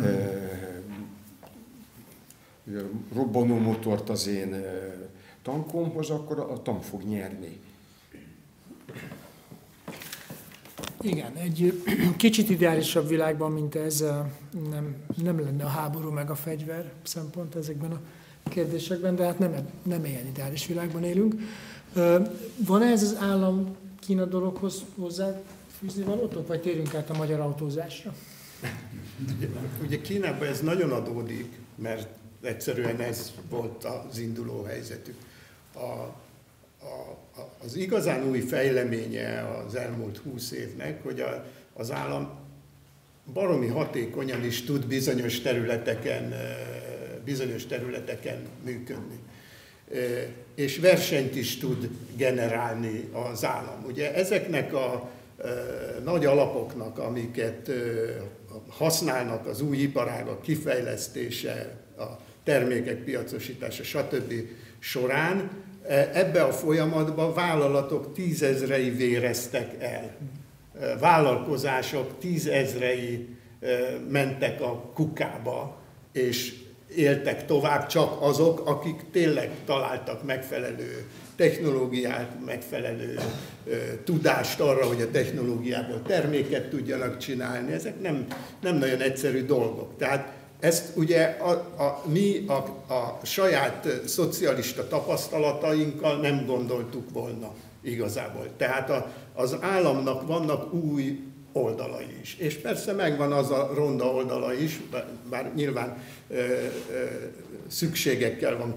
Speaker 3: robbanómotort az én tankomhoz, akkor a tank fog nyerni.
Speaker 2: Igen, egy kicsit ideálisabb világban, mint ez, nem, nem lenne a háború meg a fegyver szempont ezekben a kérdésekben, de hát nem, nem ilyen ideális világban élünk. Van-e ez az állam-Kína dologhoz hozzáfűzni valótok, vagy térjünk át a magyar autózásra?
Speaker 5: Ugye Kínában ez nagyon adódik, mert egyszerűen ez volt az induló helyzetük. A, a, az igazán új fejleménye az elmúlt húsz évnek, hogy a, az állam baromi hatékonyan is tud bizonyos területeken, bizonyos területeken működni. És versenyt is tud generálni az állam. Ugye ezeknek a nagy alapoknak, amiket használnak az új iparágak kifejlesztése, a termékek piacosítása, stb. Során, ebbe a folyamatban vállalatok tízezrei véreztek el. Vállalkozások tízezrei mentek a kukába, és éltek tovább csak azok, akik tényleg találtak megfelelő technológiát, megfelelő tudást arra, hogy a technológiából terméket tudjanak csinálni. Ezek nem, nem nagyon egyszerű dolgok. Tehát ezt ugye a, a, mi a, a saját szocialista tapasztalatainkkal nem gondoltuk volna igazából. Tehát a, az államnak vannak új oldalai is. És persze megvan az a ronda oldala is, bár nyilván ö, ö, szükségekkel van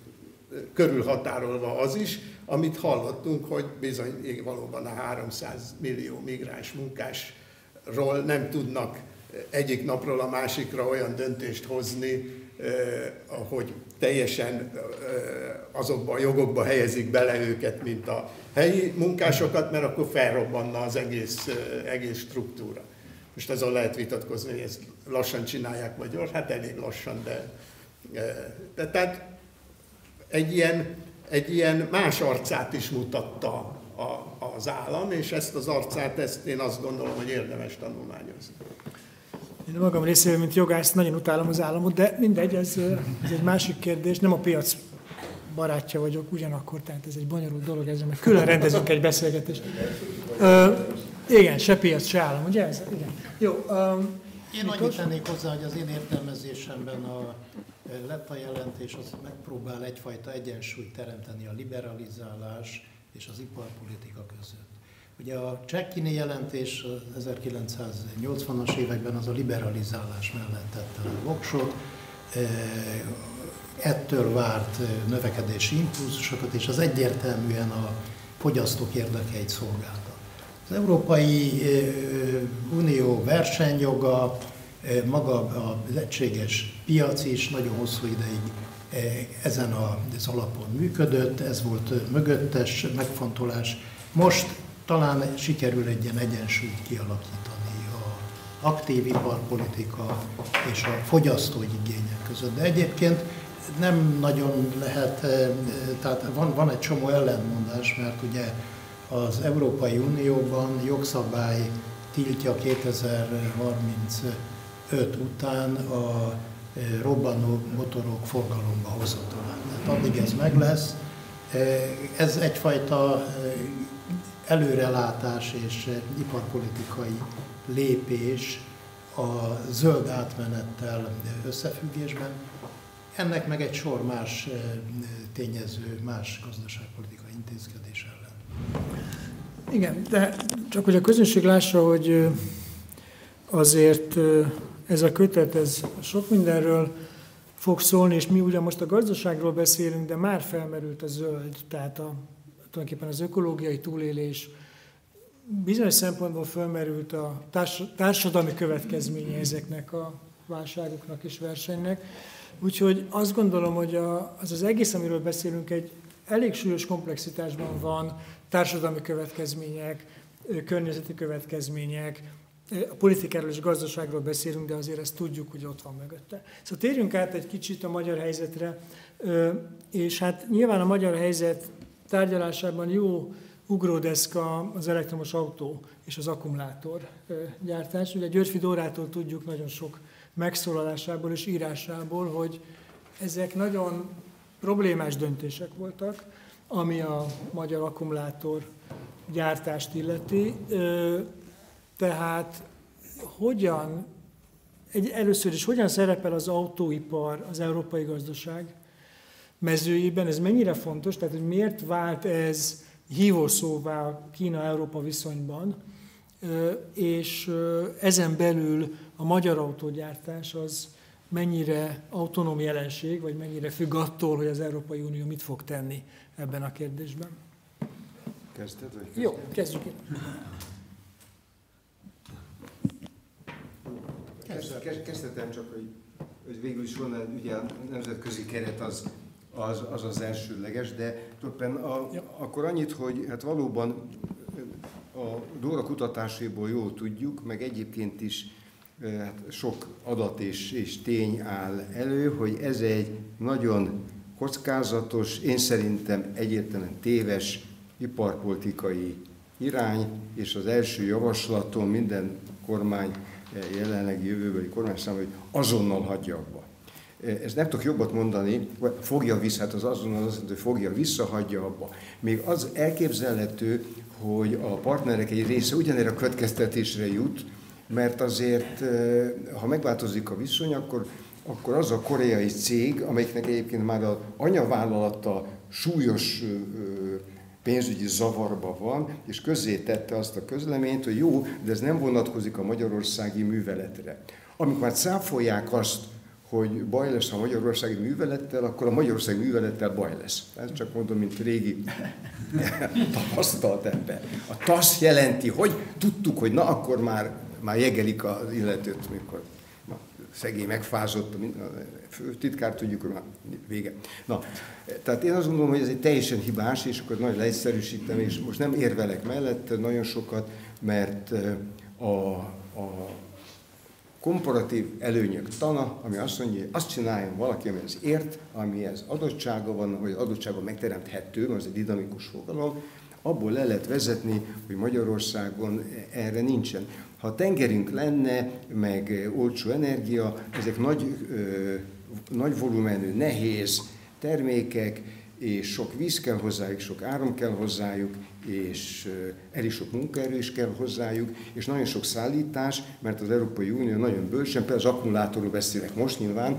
Speaker 5: körülhatárolva az is, amit hallottunk, hogy bizony valóban a háromszáz millió migráns munkásról nem tudnak egyik napról a másikra olyan döntést hozni, hogy teljesen azokba a jogokba helyezik bele őket, mint a helyi munkásokat, mert akkor felrobbanna az egész, egész struktúra. Most azon lehet vitatkozni, hogy ezt lassan csinálják, vagy gyors, hát elég lassan, de, de tehát egy ilyen, egy ilyen más arcát is mutatta a, az állam, és ezt az arcát, ezt én azt gondolom, hogy érdemes tanulmányozni.
Speaker 2: Én magam részéről, mint jogász, nagyon utálom az államot, de mindegy, ez, ez egy másik kérdés. Nem a piac barátja vagyok ugyanakkor, tehát ez egy bonyolult dolog, ezzel meg külön rendezünk egy beszélgetést. Ö, igen, se piac, se állam, ugye ez? Igen. Jó. Um,
Speaker 4: én annyit tennék hozzá, hogy az én értelmezésemben a Letta jelentés az megpróbál egyfajta egyensúlyt teremteni a liberalizálás és az iparpolitika között. Ugye a Cecchini jelentés ezerkilencszáznyolcvanas években az a liberalizálás mellett tette a voksot, ettől várt növekedési impulzusokat, és az egyértelműen a fogyasztók érdekeit szolgálta. Az Európai Unió versenyjoga, maga az egységes piac is nagyon hosszú ideig ezen az alapon működött, ez volt mögöttes megfontolás. Most talán sikerül egy ilyen egyensúlyt kialakítani az aktív iparpolitika és a fogyasztói igények között. De egyébként nem nagyon lehet, tehát van, van egy csomó ellentmondás, mert ugye Az Európai Unióban jogszabály tiltja kétezer-harmincöt után a robbanó motorok forgalomba hozatalát. Tehát addig ez meg lesz. Ez egyfajta előrelátás és iparpolitikai lépés a zöld átmenettel összefüggésben. Ennek meg egy sor más tényező, más gazdaságpolitikai intézkedés ellen.
Speaker 2: Igen, de csak hogy a közönség lássa, hogy azért ez a kötet, ez sok mindenről fog szólni, és mi ugyan most a gazdaságról beszélünk, de már felmerült a zöld, tehát a, tulajdonképpen az ökológiai túlélés, bizonyos szempontból felmerült a társ, társadalmi következménye ezeknek a válságoknak és versenynek. Úgyhogy azt gondolom, hogy a, az az egész, amiről beszélünk, egy elég súlyos komplexitásban van, társadalmi következmények, környezeti következmények, a politikáról és gazdaságról beszélünk, de azért ezt tudjuk, hogy ott van mögötte. Szóval térjünk át egy kicsit a magyar helyzetre, és hát nyilván a magyar helyzet tárgyalásában jó ugródeszka az elektromos autó és az akkumulátor gyártás. Ugye Györffy Dórától tudjuk nagyon sok megszólalásából és írásából, hogy ezek nagyon problémás döntések voltak, ami a magyar akkumulátor gyártást illeti. Tehát hogyan, egy, először is hogyan szerepel az autóipar az európai gazdaság mezőjében, ez mennyire fontos, tehát hogy miért vált ez hívószóvá Kína-Európa viszonyban, és ezen belül a magyar autógyártás az mennyire autonóm jelenség, vagy mennyire függ attól, hogy az Európai Unió mit fog tenni ebben a kérdésben.
Speaker 3: Kezdted, vagy kezdted?
Speaker 2: Jó, kezdjük itt.
Speaker 3: Kezdhetem csak, hogy, hogy végül is van, ugye a nemzetközi keret az az, az, az elsődleges, de tulajdonképpen a, ja. akkor annyit, hogy hát valóban a Dóra kutatáséból jól tudjuk, meg egyébként is hát sok adat és, és tény áll elő, hogy ez egy nagyon kockázatos, én szerintem egyértelműen téves iparpolitikai irány, és az első javaslaton minden kormány, jelenlegi jövőbeli kormány számára, hogy azonnal hagyja abba. Ezt nem tudok jobbat mondani, vagy fogja vissza, hát az azonnal azt mondja, hogy fogja vissza, hagyja abba. Még az elképzelhető, hogy a partnerek egy része ugyanerre a következtetésre jut, mert azért, ha megváltozik a viszony, akkor, akkor az a koreai cég, amelyiknek egyébként már az anyavállalata súlyos pénzügyi zavarba van, és közzétette azt a közleményt, hogy jó, de ez nem vonatkozik a magyarországi műveletre. Amikor már cáfolják azt, hogy baj lesz a magyarországi művelettel, akkor a magyarországi művelettel baj lesz. Ezt csak mondom, mint régi tapasztalt ember. A TASZ jelenti, hogy tudtuk, hogy na akkor már, már jegelik az illetőt, mikor na, szegény megfázott, a főtitkár tudjuk, hogy már vége. Na, tehát én azt gondolom, hogy ez egy teljesen hibás, és akkor nagyon leegyszerűsítem, és most nem érvelek mellett nagyon sokat, mert a, a komparatív előnyök tana, ami azt mondja, hogy azt csináljon valaki, amihez ért, amihez adottsága van, vagy adottsága megteremthető, az egy dinamikus fogalom, abból le lehet vezetni, hogy Magyarországon erre nincsen. Ha tengerünk lenne, meg olcsó energia, ezek nagy, ö, nagy volumenű, nehéz termékek, és sok víz kell hozzájuk, sok áram kell hozzájuk, és elég sok munkaerő is kell hozzájuk, és nagyon sok szállítás, mert az Európai Unió nagyon bölcsen, például az akkumulátorról beszélek most nyilván,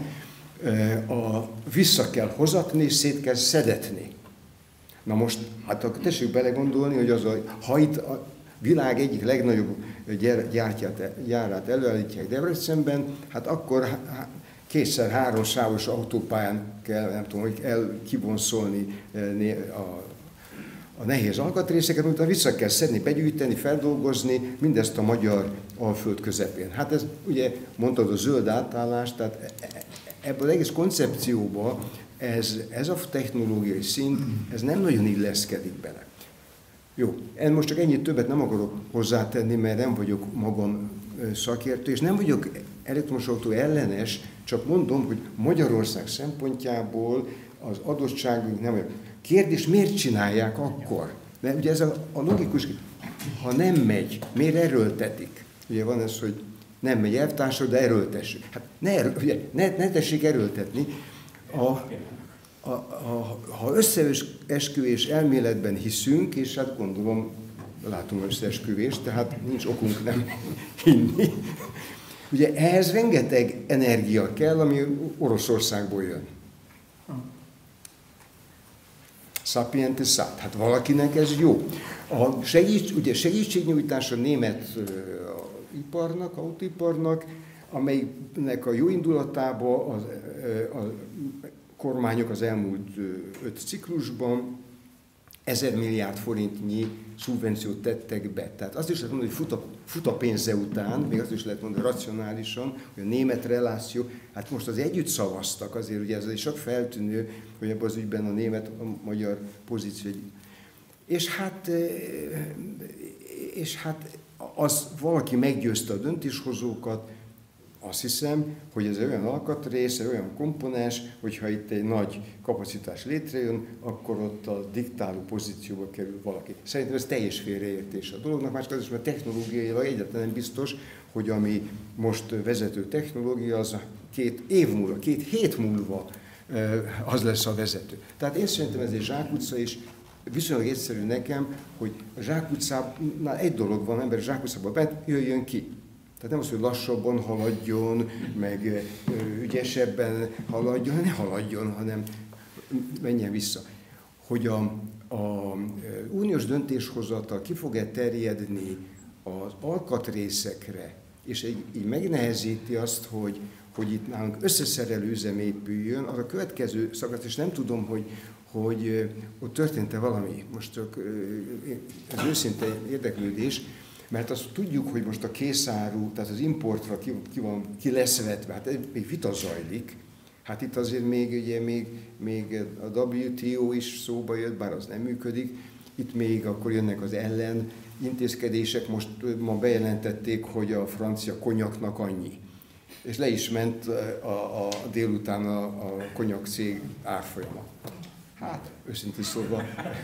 Speaker 3: a, vissza kell hozatni, és szét kell szedetni. Na most, hát akkor tessék belegondolni, hogy az a, ha itt a világ egyik legnagyobb gyártját, gyárát előállítják Debrecenben, hát akkor kétszer-három sávos autópályán kell, nem tudom, hogy el kivonszolni a, a nehéz alkatrészeket, utána vissza kell szedni, begyűjteni, feldolgozni, mindezt a magyar Alföld közepén. Hát ez ugye mondtad a zöld átállás, tehát ebből az egész koncepcióban ez, ez a technológiai szint, ez nem nagyon illeszkedik bele. Jó, én most csak ennyit többet nem akarok hozzátenni, mert nem vagyok magam szakértő, és nem vagyok elektromos autó ellenes, csak mondom, hogy Magyarország szempontjából az adottságunk nem olyan. Kérdés, miért csinálják akkor? Mert ugye ez a, a logikus, ha nem megy, miért erőltetik? Ugye van ez, hogy nem megy elvtársak, de erőltessük. Hát ne, erő, ugye, ne, ne tessék erőltetni. A, a, a, ha összeesküvés elméletben hiszünk, és hát gondolom, látunk összeesküvést, tehát nincs okunk nem hinni. Ugye ehhez rengeteg energia kell, ami Oroszországból jön. Sapiente sat. Hát valakinek ez jó. A segíts, ugye segítségnyújtás a német uh, iparnak, autóiparnak, amelynek a jó indulatában az, uh, a kormányok az elmúlt uh, öt ciklusban ezer milliárd forintnyi szubvenciót tettek be. Tehát azt is lehet mondani, hogy fut a, fut a pénze után, még azt is lehet mondani racionálisan, hogy a német reláció, hát most az együtt szavaztak, azért ugye ez is sok feltűnő, hogy ebben az ügyben a német, a magyar pozíció. És hát, és hát az valaki meggyőzte a döntéshozókat, azt hiszem, hogy ez olyan alkatrész, olyan komponens, hogyha itt egy nagy kapacitás létrejön, akkor ott a diktáló pozícióba kerül valaki. Szerintem ez teljes félreértés a dolognak, másik az is, mert technológiailag egyáltalán nem biztos, hogy ami most vezető technológia, az két év múlva, két hét múlva az lesz a vezető. Tehát én szerintem ez egy zsákutca, és viszonylag egyszerű nekem, hogy a zsákutcánál egy dolog van, ember zsákutcából bent, jöjjön ki. Tehát nem az, hogy lassabban haladjon, meg ügyesebben haladjon, ne haladjon, hanem menjen vissza. Hogy a, a uniós döntéshozatal ki fog-e terjedni az alkatrészekre, és így, így megnehezíti azt, hogy, hogy itt nálunk összeszerelő üzem épüljön, az a következő szakasz, és nem tudom, hogy, hogy ott történt-e valami. Most csak ez őszinte érdeklődés, mert azt tudjuk, hogy most a készáru, tehát az importra ki, ki, van, ki lesz vetve, hát még vita zajlik. Hát itt azért még, ugye, még, még a dupla té o is szóba jött, bár az nem működik. Itt még akkor jönnek az ellen intézkedések, most ma bejelentették, hogy a francia konyaknak annyi. És le is ment a, a délután a, a konyak cég árfolyama. Hát, őszintén szólva.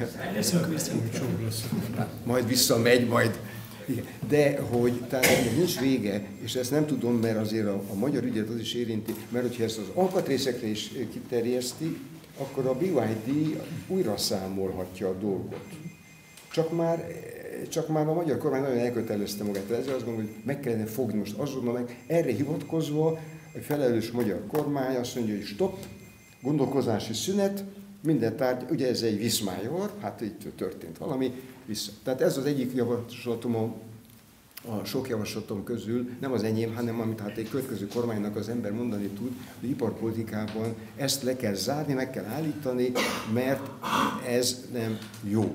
Speaker 3: Majd visszamegy, majd. De hogy tehát nincs vége, és ezt nem tudom, mert azért a, a magyar ügyet az is érinti, mert hogyha ezt az alkatrészekre is kiterjeszti, akkor a bé ipszilon dé újra számolhatja a dolgot. Csak már, csak már a magyar kormány nagyon elkötelezte magát, ezzel azt gondolom, hogy meg kellene fogni most azonnal meg. Erre hivatkozva a felelős magyar kormány azt mondja, hogy stop, gondolkozási szünet, minden tárgy, ugye ez egy viszmájor, hát itt történt valami, vissza. Tehát ez az egyik javaslatom a, a sok javaslatom közül, nem az enyém, hanem amit hát egy következő kormánynak az ember mondani tud, hogy iparpolitikában ezt le kell zárni, meg kell állítani, mert ez nem jó.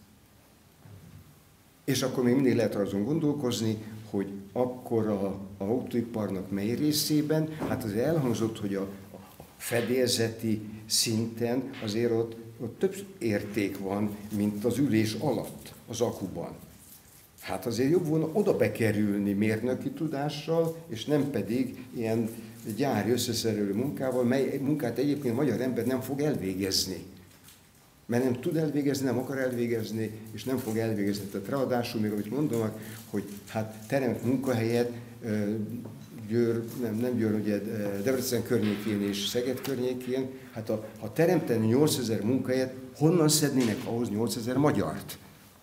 Speaker 3: És akkor még mindig lehet azon gondolkozni, hogy akkor a, a autóiparnak mely részében, hát az elhangzott, hogy a, a fedélzeti szinten azért ott, ott több érték van, mint az ülés alatt, az akuban. Hát azért jobb volna oda bekerülni mérnöki tudással, és nem pedig ilyen gyári összeszerelő munkával, mely munkát egyébként a magyar ember nem fog elvégezni. Mert nem tud elvégezni, nem akar elvégezni, és nem fog elvégezni. Tehát ráadásul még, amit mondanak, hogy hát teremt munkahelyet, Győr, nem, nem Győr, ugye Debrecen környékén és Szeged környékén, hát a, ha teremteni nyolcezer munkahelyet, honnan szednének ahhoz nyolcezer magyart?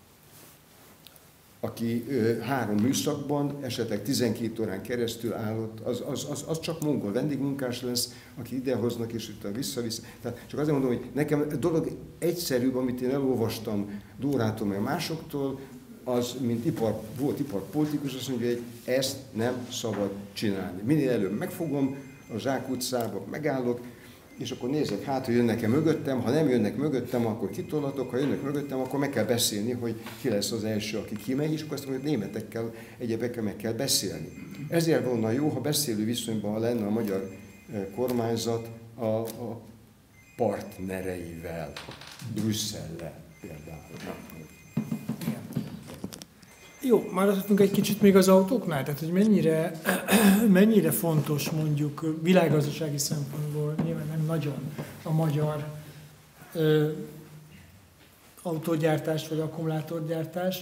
Speaker 3: Aki ö, három műszakban, esetleg tizenkét órán keresztül állott, az, az, az, az csak mongol vendégmunkás lesz, aki idehoznak és utána vissza-vissza. Tehát csak azért mondom, hogy nekem a dolog egyszerűbb, amit én elolvastam Dórától meg másoktól, az, mint ipar, volt iparpolitikus, azt mondja, hogy ezt nem szabad csinálni. Minél előbb megfogom, a zsákutcába megállok, és akkor nézek hát, hogy jönnek-e mögöttem, ha nem jönnek mögöttem, akkor kitolatok, ha jönnek mögöttem, akkor meg kell beszélni, hogy ki lesz az első, aki kimegy, és akkor azt mondom, hogy németekkel, egyebekkel meg kell beszélni. Ezért volna jó, ha beszélő viszonyban lenne a magyar kormányzat a, a partnereivel, Brüsszellel például.
Speaker 2: Jó, maradhatunk egy kicsit még az autóknál, tehát hogy mennyire, mennyire fontos mondjuk világgazdasági szempontból, nyilván nem nagyon a magyar ö, autógyártás vagy akkumulátorgyártás,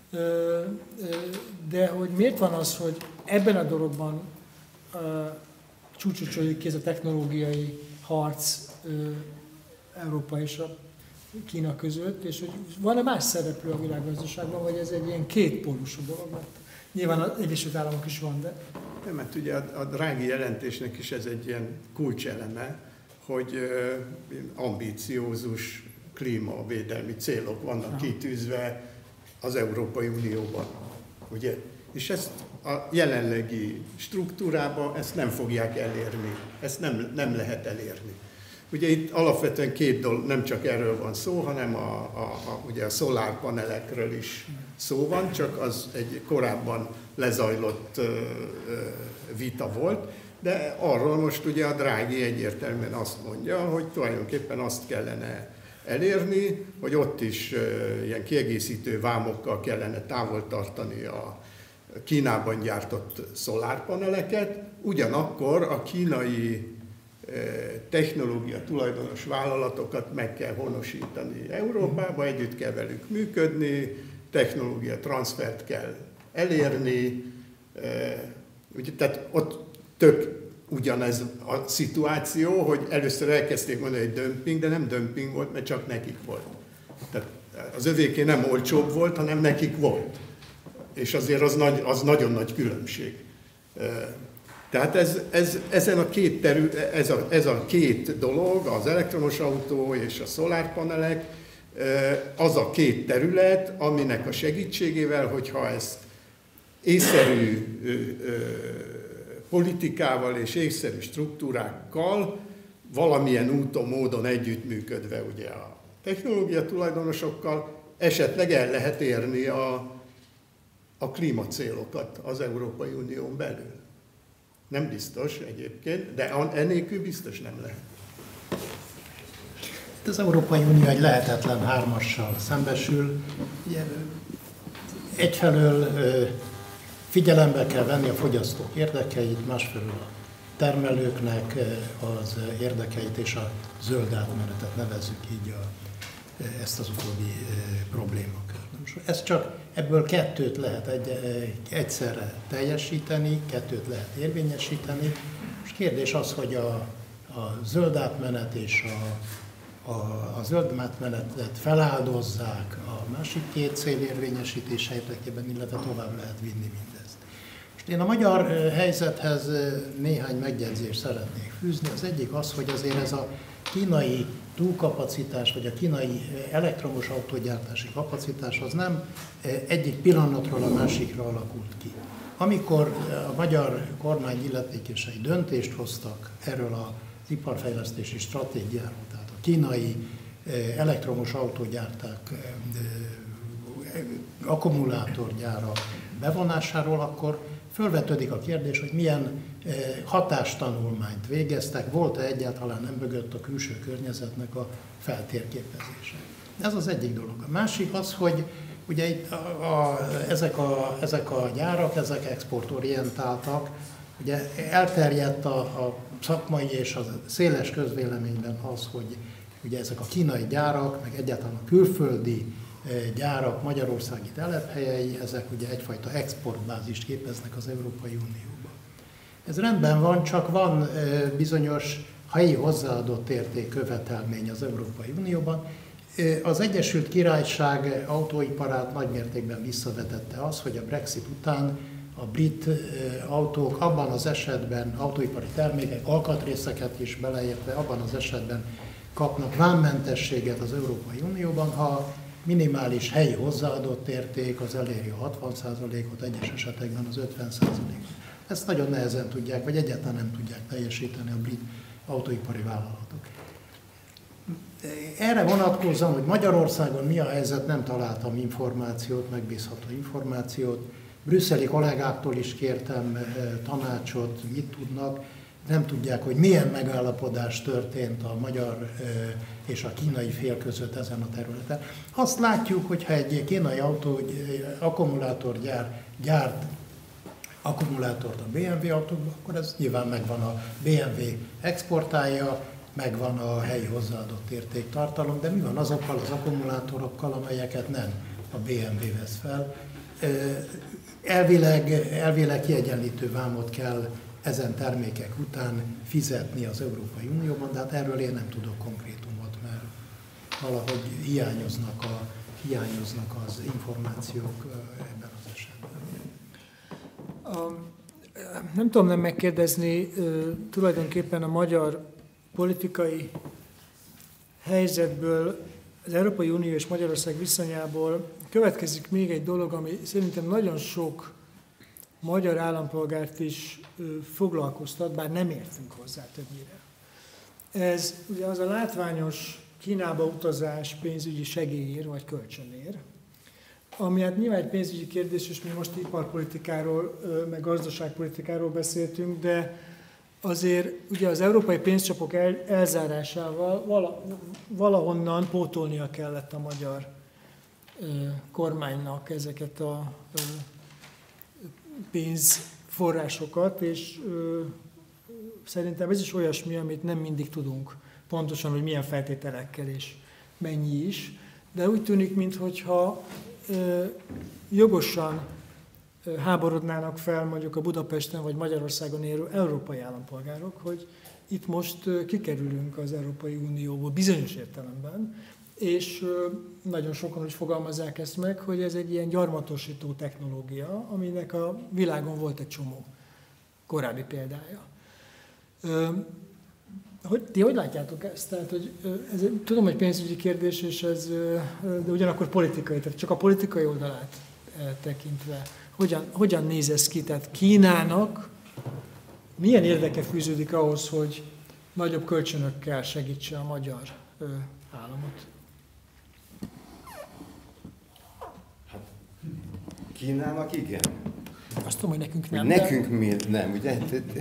Speaker 2: de hogy miért van az, hogy ebben a dologban csúcsosodjuk ki ez a technológiai harc Európa és a Kína között, és hogy van-e más szereplő a világgazdaságban, vagy ez egy ilyen kétpólusú dolog lett? Nyilván az Egyesült Államok is van, de...
Speaker 5: Nem, mert ugye a, a Draghi jelentésnek is ez egy ilyen kulcseleme, hogy ambíciózus klímavédelmi célok vannak Aha. kitűzve az Európai Unióban. Ugye? És ezt a jelenlegi struktúrában ezt nem fogják elérni, ezt nem, nem lehet elérni. Ugye itt alapvetően két dolog, nem csak erről van szó, hanem a, a, a, ugye a szolárpanelekről is szó van, csak az egy korábban lezajlott ö, ö, vita volt, de arról most ugye a Draghi egyértelműen azt mondja, hogy tulajdonképpen azt kellene elérni, hogy ott is ö, ilyen kiegészítő vámokkal kellene távol tartani a Kínában gyártott szolárpaneleket, ugyanakkor a kínai technológia tulajdonos vállalatokat meg kell honosítani Európába, együtt kell velük működni, technológia transfert kell elérni, ugye, tehát ott tök ugyanez a szituáció, hogy először elkezdték mondani, hogy dömping, de nem dömping volt, mert csak nekik volt. Tehát az övéké nem olcsóbb volt, hanem nekik volt. És azért az, nagy, az nagyon nagy különbség. Tehát ez, ez, ezen a két terü, ez, a, ez a két dolog, az elektromos autó és a szolárpanelek, az a két terület, aminek a segítségével, hogyha ezt észszerű politikával és észszerű struktúrákkal, valamilyen úton, módon együttműködve ugye a technológia tulajdonosokkal, esetleg el lehet érni a, a klímacélokat az Európai Unión belül. Nem biztos egyébként, de ennélkül biztos nem lehet.
Speaker 4: Az Európai Unió egy lehetetlen hármassal szembesül. Egyfelől figyelembe kell venni a fogyasztók érdekeit, másfelől a termelőknek az érdekeit és a zöld átmenetet, nevezzük így a, ezt az utóbbi problémakört. Ez csak ebből kettőt lehet egy, egyszerre teljesíteni, kettőt lehet érvényesíteni. Most kérdés az, hogy a, a zöld átmenet és a, a, a zöld átmenetet feláldozzák a másik két cél érvényesítése érdekében, illetve tovább lehet vinni mindezt. Most én a magyar helyzethez néhány megjegyzést szeretnék fűzni. Az egyik az, hogy azért ez a kínai túlkapacitás, vagy a kínai elektromos autógyártási kapacitás az nem egyik pillanatról a másikra alakult ki. Amikor a magyar kormány illetékesei döntést hoztak erről az iparfejlesztési stratégiáról, tehát a kínai elektromos autógyárták akkumulátorgyára bevonásáról, akkor fölvetődik a kérdés, hogy milyen hatástanulmányt végeztek, volt-e egyáltalán nem mögött a külső környezetnek a feltérképezése. Ez az egyik dolog. A másik az, hogy ugye itt a, a, ezek, a, ezek a gyárak, ezek exportorientáltak, ugye elterjedt a, a szakmai és a széles közvéleményben az, hogy ugye ezek a kínai gyárak, meg egyáltalán a külföldi gyárak magyarországi telephelyei, ezek ugye egyfajta exportbázist képeznek az Európai Unióban. Ez rendben van, csak van bizonyos helyi hozzáadott érték követelmény az Európai Unióban. Az Egyesült Királyság autóiparát nagymértékben visszavetette az, hogy a Brexit után a brit autók abban az esetben, autóipari termékek, alkatrészeket is beleértve, abban az esetben kapnak vámmentességet az Európai Unióban, ha minimális helyi hozzáadott érték az eléri a hatvan százalékot, egyes esetekben az ötven százalékot. Ezt nagyon nehezen tudják, vagy egyáltalán nem tudják teljesíteni a brit autóipari vállalatok. Erre vonatkozóan, hogy Magyarországon mi a helyzet, nem találtam információt, megbízható információt. Brüsszeli kollégáktól is kértem tanácsot, mit tudnak. Nem tudják, hogy milyen megállapodás történt a magyar és a kínai fél között ezen a területen. Azt látjuk, hogyha egy kínai autó, akkumulátorgyár gyárt akkumulátort a bé em vé autókban, akkor ez nyilván megvan, a bé em vé exportálja, megvan a helyi hozzáadott értéktartalom, de mi van azokkal az akkumulátorokkal, amelyeket nem a bé em vé vesz fel? Elvileg, elvileg kiegyenlítő vámot kell ezen termékek után fizetni az Európai Unióban, de hát erről én nem tudok konkrétumot, mert valahogy hiányoznak, a, hiányoznak az információk ebben az esetben.
Speaker 2: A, nem tudom nem megkérdezni, tulajdonképpen a magyar politikai helyzetből, az Európai Unió és Magyarország viszonyából következik még egy dolog, ami szerintem nagyon sok magyar állampolgárt is foglalkoztat, bár nem értünk hozzá többnyire. Ez ugye az a látványos Kínába utazás pénzügyi segélyér vagy kölcsönér, ami hát nyilván egy pénzügyi kérdés, és mi most iparpolitikáról, meg gazdaságpolitikáról beszéltünk, de azért ugye az európai pénzcsapok el, elzárásával vala, valahonnan pótolnia kellett a magyar ö, kormánynak ezeket a ö, pénzforrásokat, és ö, szerintem ez is olyasmi, amit nem mindig tudunk pontosan, hogy milyen feltételekkel és mennyi is, de úgy tűnik, minthogyha ö, jogosan háborodnának fel mondjuk a Budapesten vagy Magyarországon élő európai állampolgárok, hogy itt most kikerülünk az Európai Unióból bizonyos értelemben, és nagyon sokan úgy fogalmazzák ezt meg, hogy ez egy ilyen gyarmatosító technológia, aminek a világon volt egy csomó korábbi példája. Hogy, ti hogy látjátok ezt? Tehát, hogy ez, tudom, hogy pénzügyi kérdés, és ez, de ugyanakkor politikai, tehát csak a politikai oldalát tekintve. Hogyan, hogyan néz ez ki? Tehát Kínának milyen érdeke fűződik ahhoz, hogy nagyobb kölcsönökkel segítse a magyar ö, államot?
Speaker 3: Hát, Kínának igen.
Speaker 2: Azt tudom, hogy nekünk nem.
Speaker 3: Nekünk
Speaker 2: de...
Speaker 3: mi nem, ugye?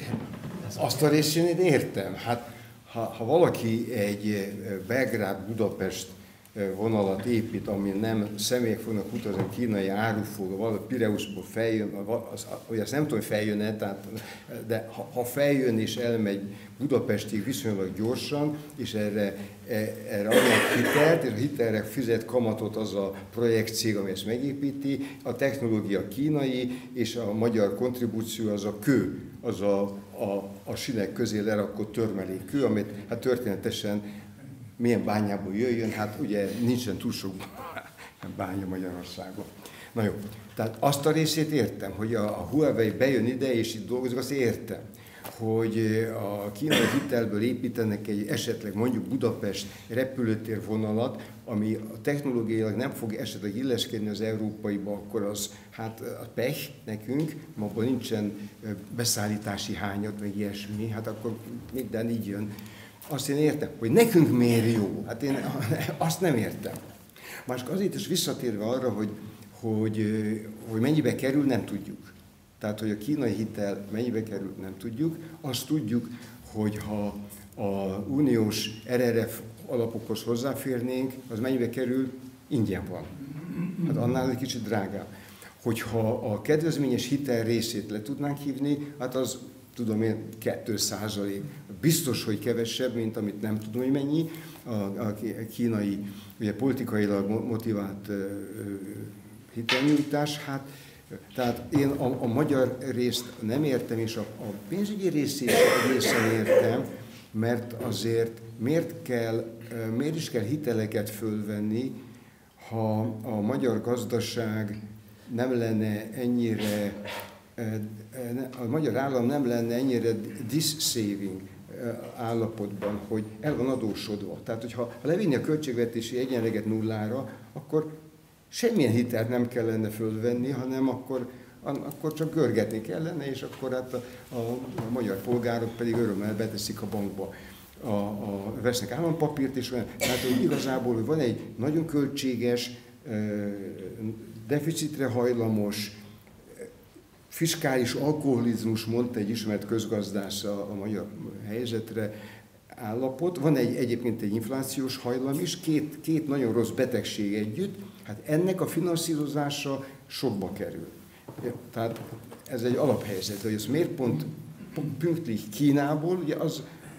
Speaker 3: Azt a részén én értem. Hát, ha, ha valaki egy Belgrád-Budapest vonalat épít, ami nem személyek fognak utazni, kínai árufóról, valahogy Pireuszból feljön, az, hogy azt nem tudom, hogy feljön-e, tehát, de ha, ha feljön és elmegy Budapestig viszonylag gyorsan, és erre, erre adnak hitelt, és a hitelre fizet kamatot az a projektcég, ami ezt megépíti, a technológia kínai, és a magyar kontribúció az a kő, az a, a, a sinek közé lerakott törmelékkő, amit hát történetesen milyen bányából jöjjön, hát ugye nincsen túl sok bánya Magyarországon. Na jó, tehát azt a részét értem, hogy a Huawei bejön ide és itt dolgozik, azt értem, hogy a kínai hitelből építenek egy esetleg mondjuk Budapest repülőtér vonalat, ami technológiailag nem fog esetleg illeszkedni az európaiba, akkor az hát a pech nekünk, abban nincsen beszállítási hányad, meg ilyesmi, hát akkor minden így jön. Azt én értem, hogy nekünk miért jó, hát én azt nem értem. Másik azért is visszatérve arra, hogy, hogy, hogy mennyibe kerül, nem tudjuk. Tehát, hogy a kínai hitel mennyibe kerül, nem tudjuk. Azt tudjuk, hogy ha a uniós er er ef alapokhoz hozzáférnénk, az mennyibe kerül, ingyen van. Hát annál egy kicsit drágább. Hogyha a kedvezményes hitel részét le tudnánk hívni, hát az tudom én, két százalék. Biztos, hogy kevesebb, mint amit nem tudom, hogy mennyi. A, a kínai, ugye politikailag motivált uh, hitelnyújtás, hát, tehát én a, a magyar részt nem értem, és a, a pénzügyi részét egészen értem, mert azért miért kell, uh, miért is kell hiteleket fölvenni, ha a magyar gazdaság nem lenne ennyire a magyar állam nem lenne ennyire dis-saving állapotban, hogy el van adósodva. Tehát, hogyha levinni a költségvetési egyenleget nullára, akkor semmilyen hitelt nem kellene fölvenni, hanem akkor, akkor csak görgetni kellene, és akkor hát a, a, a magyar polgárok pedig örömmel beteszik a bankba. A, a, vesznek állampapírt, és olyan. Tehát, hogy igazából hogy van egy nagyon költséges, deficitre hajlamos, fiskális alkoholizmus, mondta egy ismert közgazdász a, a magyar helyzetre állapot. Van egy, egyébként egy inflációs hajlam is, két, két nagyon rossz betegség együtt, hát ennek a finanszírozása sokba kerül. Tehát ez egy alaphelyzet, hogy ez miért pont pünktlich Kínából, ugye az,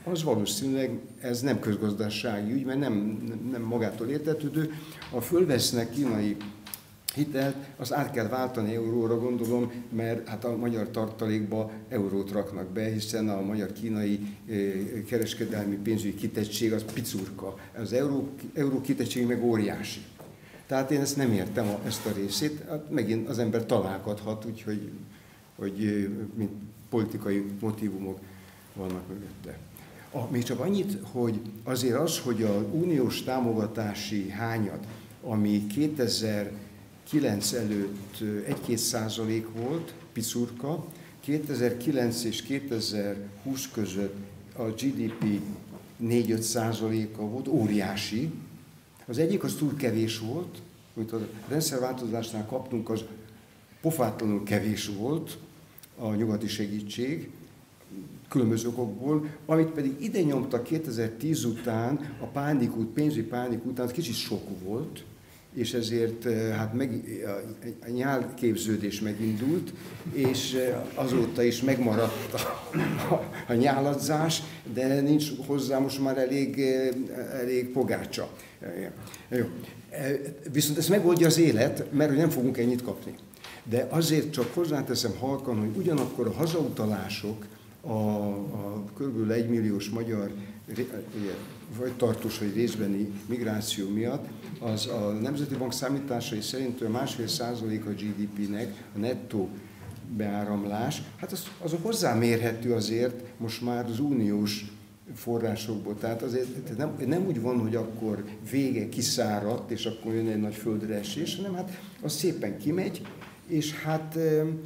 Speaker 3: az valószínűleg ez nem közgazdasági ügy, mert nem, nem magától értetődő. Ha fölvesznek kínai hitelt, azt át kell váltani euróra, gondolom, mert hát a magyar tartalékba eurót raknak be, hiszen a magyar-kínai kereskedelmi pénzügyi kitettség az picurka, az euró, euró kitettség meg óriási. Tehát én ezt nem értem, ezt a részét, hát megint az ember találgathat, úgyhogy hogy, mint politikai motívumok vannak mögötte. A, még csak annyit, hogy azért az, hogy az uniós támogatási hányad, ami kétezer-kilenc előtt egy-két százalék volt, picurka, kétezer-kilenc és kétezer-húsz között a gé dé pé négy-öt százaléka volt, óriási. Az egyik az túl kevés volt, amit a rendszerváltozásnál kaptunk, az pofátlanul kevés volt a nyugati segítség, különböző okokból, amit pedig ide nyomta kétezer-tíz után, a pánik út, pénzügyi pánik után, kicsit sok volt, és ezért hát meg, a nyálképződés megindult, és azóta is megmaradt a, a, a nyáladzás, de nincs hozzá most már elég, elég pogácsa. Jó. Viszont ezt megoldja az élet, mert nem fogunk ennyit kapni. De azért csak hozzáteszem halkan, hogy ugyanakkor a hazautalások a, a kb. egymilliós magyar vagy tartós, vagy részbeni migráció miatt, az a Nemzeti Bank számításai szerint másfél százalék a gé dé pének a nettó beáramlás. Hát az, az hozzámérhető azért most már az uniós forrásokból. Tehát azért nem, nem úgy van, hogy akkor vége kiszáradt, és akkor jön egy nagy földreesés, hanem hát az szépen kimegy, és hát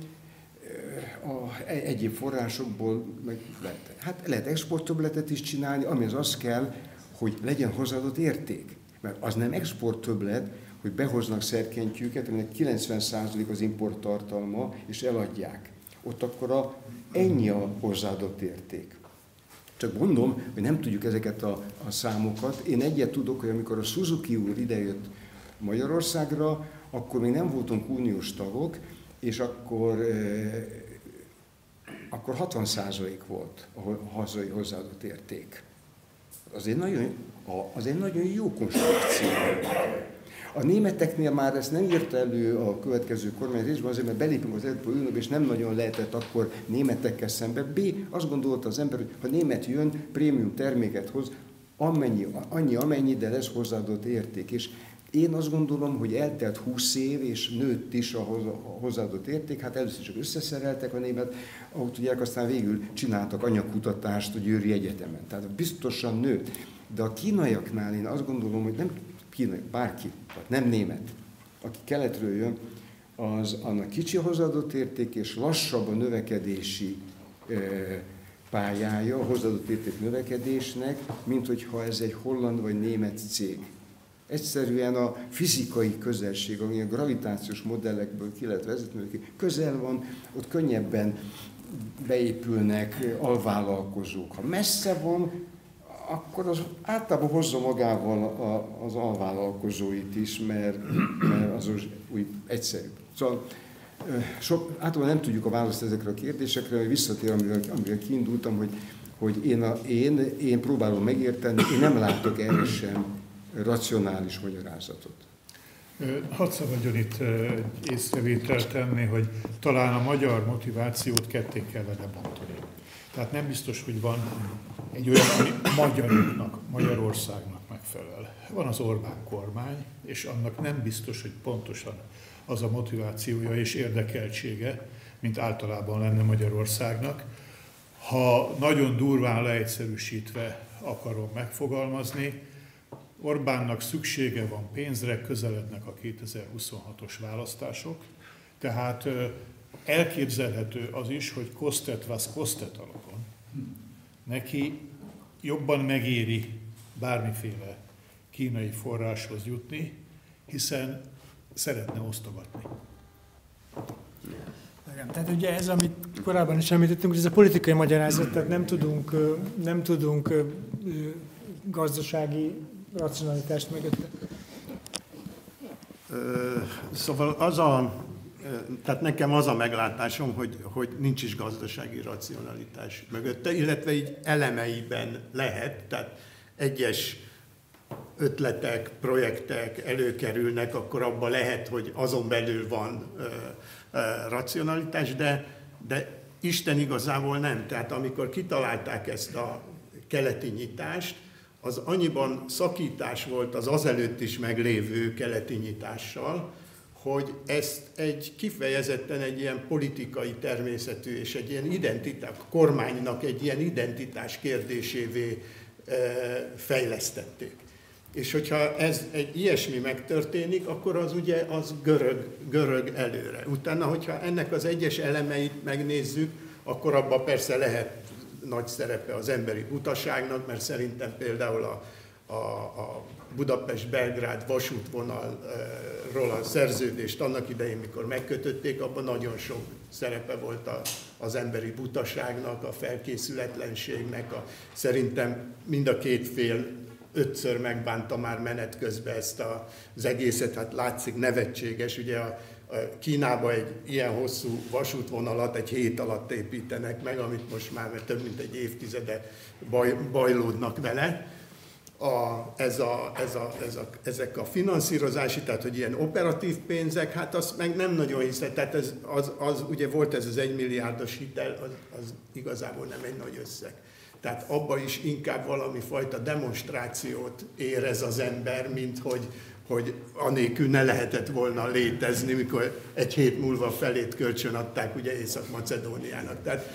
Speaker 3: a egyéb forrásokból meg lehet, hát lehet exporttöbbletet is csinálni, ami az az kell, hogy legyen hozzáadott érték. Mert az nem exporttöbblet, hogy behoznak szerkentyűket, aminek kilencven százalék az import tartalma, és eladják. Ott akkor a, ennyi a hozzáadott érték. Csak mondom, hogy nem tudjuk ezeket a, a számokat. Én egyet tudok, hogy amikor a Suzuki úr idejött Magyarországra, akkor még nem voltunk uniós tagok, és akkor, eh, akkor hatvan százalék volt a hazai hozzáadott érték. Az egy nagyon, az egy nagyon jó konstrukció. A németeknél már ezt nem írta elő a következő kormány részben, azért, mert belépünk az Európai Unióba, és nem nagyon lehetett akkor németekkel szemben. B. Azt gondolta az ember, hogy ha német jön, prémium terméket hoz, amennyi, annyi, amennyi, de lesz hozzáadott érték. És én azt gondolom, hogy eltelt húsz év, és nőtt is a hozzáadott érték. Hát először csak összeszereltek a német autógyárak, aztán végül csináltak anyagkutatást a Győri Egyetemen. Tehát biztosan nőtt. De a kínaiaknál én azt gondolom, hogy nem kínai, bárki, nem német, aki keletről jön, az annak kicsi a hozzáadott érték, és lassabb a növekedési e, pályája, a hozzáadott érték növekedésnek, mint hogyha ez egy holland vagy német cég. Egyszerűen a fizikai közelség, ami a gravitációs modellekből ki lehet vezetni, közel van, ott könnyebben beépülnek alvállalkozók. Ha messze van, akkor az általában hozza magával a, az alvállalkozóit is, mert, mert az úgy egyszerű. Szóval sok, általában nem tudjuk a választ ezekre a kérdésekre, hogy visszatér, amire, amire kiindultam, hogy, hogy én, a, én, én próbálom megérteni, én nem látok erre sem racionális magyarázatot.
Speaker 6: Hadd szabadjon itt észrevételt tenni, hogy talán a magyar motivációt ketté kellene bontani. Tehát nem biztos, hogy van egy olyan, ami magyaroknak, Magyarországnak megfelel. Van az Orbán kormány, és annak nem biztos, hogy pontosan az a motivációja és érdekeltsége, mint általában lenne Magyarországnak. Ha nagyon durván leegyszerűsítve akarom megfogalmazni, Orbánnak szüksége van pénzre, közelednek a kétezer-huszonhatos választások, tehát elképzelhető az is, hogy kostet was kostet alapon neki jobban megéri bármiféle kínai forráshoz jutni, hiszen szeretne osztogatni.
Speaker 2: Tehát ugye ez, amit korábban is említettünk, hogy ez a politikai magyarázat, tehát nem tudunk, nem tudunk gazdasági racionalitást mögötte.
Speaker 5: Szóval az a Tehát nekem az a meglátásom, hogy, hogy nincs is gazdasági racionalitás mögötte, illetve így elemeiben lehet, tehát egyes ötletek, projektek előkerülnek, akkor abban lehet, hogy azon belül van ö, ö, racionalitás, de, de Isten igazából nem. Tehát amikor kitalálták ezt a keleti nyitást, az annyiban szakítás volt az azelőtt is meglévő keleti nyitással, hogy ezt egy kifejezetten egy ilyen politikai természetű és egy ilyen identitás, kormánynak egy ilyen identitás kérdésévé e, fejlesztették. És hogyha ez egy ilyesmi megtörténik, akkor az ugye az görög, görög előre. Utána, hogyha ennek az egyes elemeit megnézzük, akkor abban persze lehet nagy szerepe az emberi butaságnak, mert szerintem például a, a, a Budapest-Belgrád vasútvonalról a szerződést annak idején, mikor megkötötték, abban nagyon sok szerepe volt a, az emberi butaságnak, a felkészületlenségnek. A, szerintem mind a két fél ötször megbánta már menet közben ezt a, az egészet, hát látszik nevetséges, ugye a, a Kínában egy ilyen hosszú vasútvonalat egy hét alatt építenek meg, amit most már több mint egy évtizede baj, bajlódnak vele. A, ez a, ez a, ez a, ezek a finanszírozási, tehát hogy ilyen operatív pénzek, hát azt meg nem nagyon hiszem, tehát ez, az, az, ugye volt ez az egymilliárdos hitel, az, az igazából nem egy nagy összeg. Tehát abban is inkább valami fajta demonstrációt érez az ember, mint hogy, hogy anélkül ne lehetett volna létezni, mikor egy hét múlva felét kölcsönadták ugye Észak-Macedóniának. Tehát,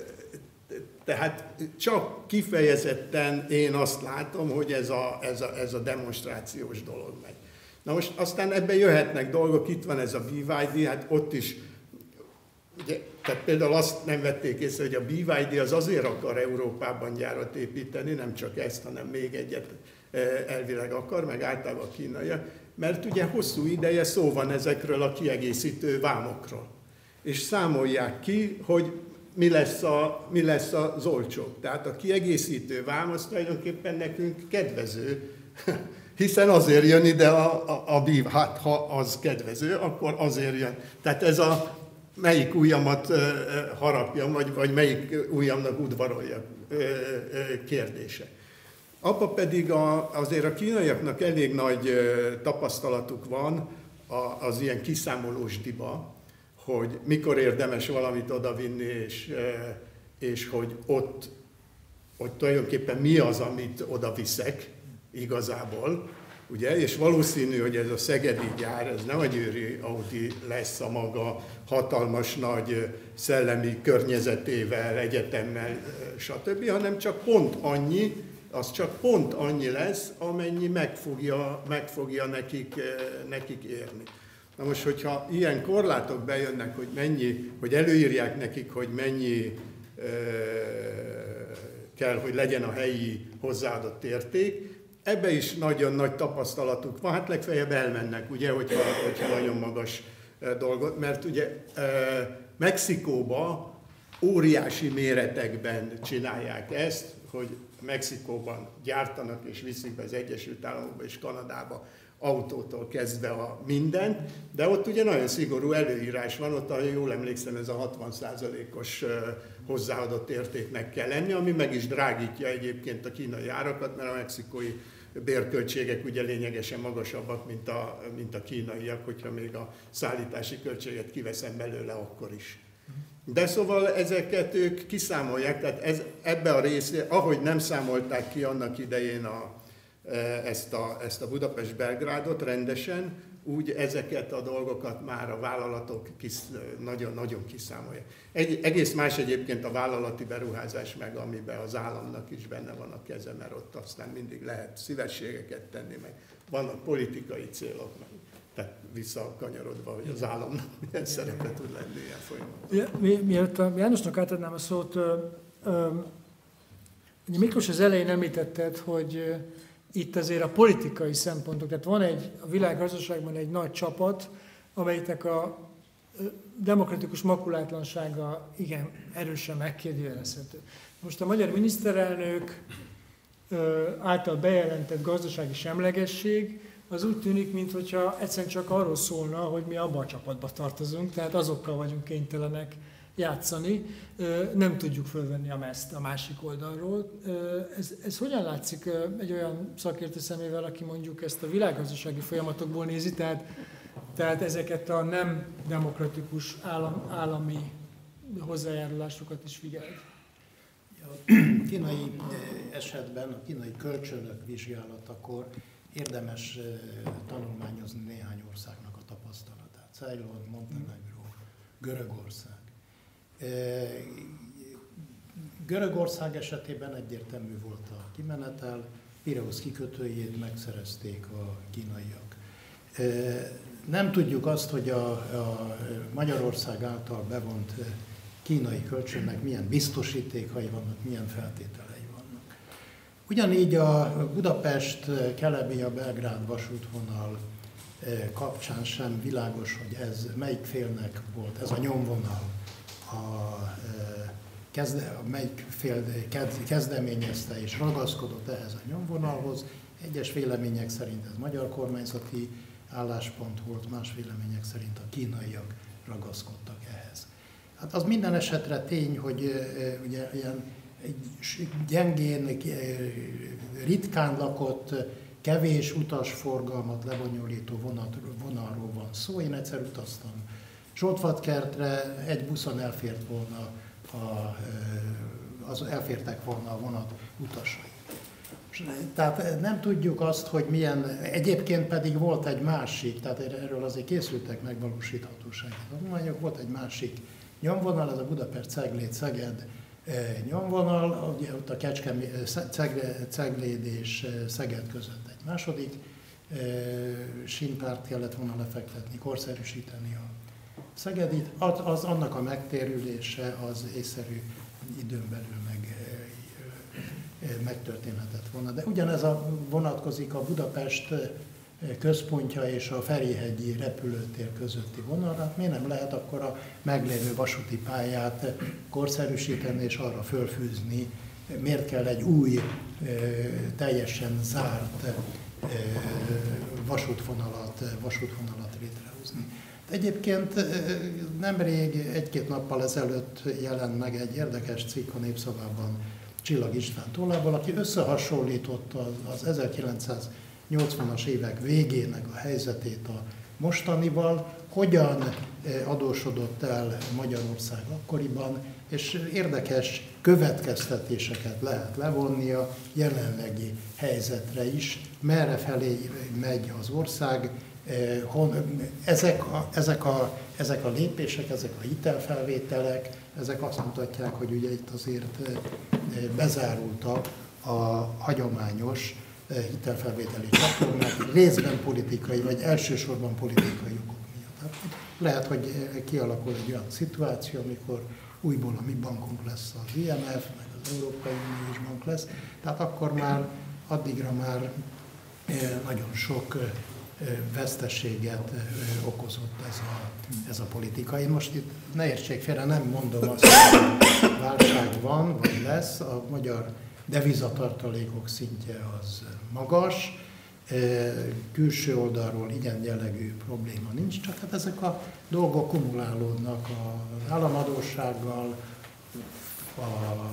Speaker 5: tehát csak kifejezetten én azt látom, hogy ez a, ez a, ez a demonstrációs dolog megy. Na most aztán ebben jöhetnek dolgok, itt van ez a bé vé dé, hát ott is, ugye, tehát például azt nem vették észre, hogy a bé vé dé az azért akar Európában gyárat építeni, nem csak ezt, hanem még egyet elvileg akar, meg általában a kínaiak, mert ugye hosszú ideje szó van ezekről a kiegészítő vámokról. És számolják ki, hogy mi lesz, a, mi lesz az olcsó. Tehát a kiegészítő vám az tulajdonképpen nekünk kedvező, hiszen azért jön ide a, a, a bí vé dé, hát ha az kedvező, akkor azért jön. Tehát ez a melyik ujjamat uh, harapjam, vagy, vagy melyik ujjamnak udvaroljak uh, uh, kérdése. Abba pedig a, azért a kínaiaknak elég nagy uh, tapasztalatuk van a, az ilyen kiszámolósdiba, hogy mikor érdemes valamit odavinni, és, és hogy ott, hogy tulajdonképpen mi az, amit oda viszek igazából, ugye? És valószínű, hogy ez a szegedi gyár, ez nem a győri Audi lesz a maga hatalmas nagy szellemi környezetével, egyetemmel, stb., hanem csak pont annyi, az csak pont annyi lesz, amennyi meg fogja, meg fogja nekik, nekik érni. Na most, hogyha ilyen korlátok bejönnek, hogy mennyi, hogy előírják nekik, hogy mennyi e, kell, hogy legyen a helyi hozzáadott érték, ebbe is nagyon nagy tapasztalatuk van, hát legfeljebb elmennek, ugye, hogyha, hogyha nagyon magas dolgot, mert ugye e, Mexikóba óriási méretekben csinálják ezt, hogy Mexikóban gyártanak és viszik be az Egyesült Államokba és Kanadába autótól kezdve a mindent, de ott ugye nagyon szigorú előírás van, ott, ha jól emlékszem, ez a hatvan százalékos hozzáadott értéknek kell lenni, ami meg is drágítja egyébként a kínai árakat, mert a mexikói bérköltségek ugye lényegesen magasabbak, mint a, mint a kínaiak, hogyha még a szállítási költséget kiveszem belőle, akkor is. De szóval ezeket ők kiszámolják, tehát ez, ebbe a részé, ahogy nem számolták ki annak idején a Ezt a, ezt a Budapest-Belgrádot rendesen, úgy ezeket a dolgokat már a vállalatok nagyon-nagyon kiszámolják. Egy, egész más egyébként a vállalati beruházás meg, amiben az államnak is benne van a keze, mert ott aztán mindig lehet szívességeket tenni, meg vannak politikai célok, meg, tehát visszakanyarodva, hogy az államnak milyen szerepe tud lenni ilyen folyamatban.
Speaker 2: Mi, mielőtt a Jánosnak átadnám a szót, ö, ö, Miklós az elején említetted, hogy itt azért a politikai szempontok, tehát van egy, a világgazdaságban egy nagy csapat, amelyiknek a demokratikus makulátlansága igen erősen megkérdőjelezhető. Most a magyar miniszterelnök által bejelentett gazdasági semlegesség, az úgy tűnik, mintha egyszerűen csak arról szólna, hogy mi abban a csapatban tartozunk, tehát azokkal vagyunk kénytelenek játszani, nem tudjuk fölvenni a mezt a másik oldalról. Ez, ez hogyan látszik egy olyan szakértő szemével, aki mondjuk ezt a világgazdasági folyamatokból nézi, tehát, tehát ezeket a nem demokratikus állam, állami hozzájárulásokat is figyel?
Speaker 4: A kínai esetben, a kínai kölcsönök vizsgálatakor érdemes tanulmányozni néhány országnak a tapasztalatát. Ceylon, Montenegro, Görögország. Görögország esetében egyértelmű volt a kimenetel, Pireusz kikötőjét megszerezték a kínaiak. Nem tudjuk azt, hogy a, a Magyarország által bevont kínai kölcsönnek milyen biztosítékai vannak, milyen feltételei vannak. Ugyanígy a Budapest-Kelebia-Belgrád vasútvonal kapcsán sem világos, hogy ez melyik félnek volt, ez a nyomvonal, a, kezde, melyik fél kezdeményezte és ragaszkodott ehhez a nyomvonalhoz. Egyes vélemények szerint ez magyar kormányzati álláspont volt, más vélemények szerint a kínaiak ragaszkodtak ehhez. Hát az minden esetre tény, hogy ugye ilyen gyengén, ritkán lakott, kevés utasforgalmat lebonyolító vonat, vonalról van szó. Én egyszer utaztam Zsoltvatkertre, egy buszon elfért volna a, az elfértek volna a vonat utasai. Tehát nem tudjuk azt, hogy milyen, egyébként pedig volt egy másik, tehát erről azért készültek megvalósíthatósági tanulmányok, volt egy másik nyomvonal, ez a Budapest-Cegléd-Szeged nyomvonal, ugye ott a Kecskemé, Cegléd és Szeged között egy második sínpárt kellett volna lefektetni, korszerűsíteni a Szegedit, az annak a megtérülése az észszerű időn belül meg, megtörténhetett volna. De ugyanez a vonatkozik a Budapest központja és a Ferihegyi repülőtér közötti vonalra. Miért nem lehet akkor a meglévő vasúti pályát korszerűsíteni és arra fölfűzni? Miért kell egy új, teljesen zárt vasútvonalat, vasútvonalat létrehozni? Egyébként nemrég, egy-két nappal ezelőtt jelent meg egy érdekes cikk a Népszavában Csillag István tollából, aki összehasonlította az ezerkilencszáznyolcvanas évek végének a helyzetét a mostanival, hogyan adósodott el Magyarország akkoriban, és érdekes következtetéseket lehet levonni a jelenlegi helyzetre is, merre felé megy az ország. Ezek a, ezek, a, ezek a lépések, ezek a hitelfelvételek, ezek azt mutatják, hogy ugye itt azért bezárultak a hagyományos hitelfelvételi csatornák, részben politikai, vagy elsősorban politikai okok miatt. Lehet, hogy kialakul egy olyan szituáció, amikor újból a mi bankunk lesz az I M F, meg az Európai Uniós bank lesz, tehát akkor már, addigra már nagyon sok veszteséget okozott ez a, ez a politika. Én most itt ne értsék félre, nem mondom azt, hogy válság van, vagy lesz, a magyar devizatartalékok szintje az magas, külső oldalról igen jellegű probléma nincs, csak hát ezek a dolgok kumulálódnak az államadóssággal, a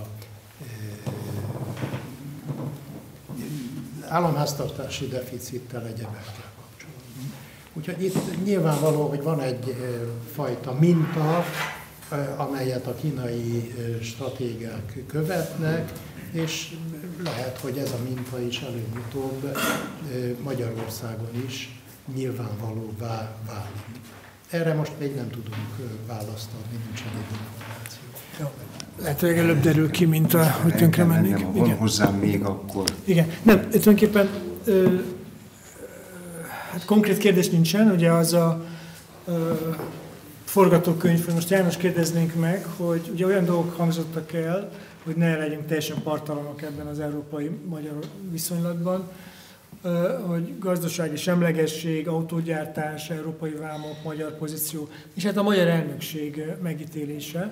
Speaker 4: államháztartási deficittel, egyebekkel kapcsolatban. Úgyhogy itt nyilvánvaló, hogy van egy fajta minta, amelyet a kínai stratégák követnek, és lehet, hogy ez a minta is előbb-utóbb Magyarországon is nyilvánvalóvá válik. Erre most még nem tudunk választ adni, nincs elég információ.
Speaker 2: Jó. Lehet, hogy előbb derül ki, mint a, hogy tönkre mennék.
Speaker 3: Nem, van hozzám még akkor.
Speaker 2: Igen. Nem, tulajdonképpen ö, hát konkrét kérdés nincsen, ugye az a ö, forgatókönyv, hogy most János kérdeznénk meg, hogy ugye olyan dolgok hangzottak el, hogy ne legyünk teljesen partalanok ebben az európai-magyar viszonylatban, hogy gazdasági semlegesség, autógyártás, európai vámok, magyar pozíció, és hát a magyar elnökség megítélése.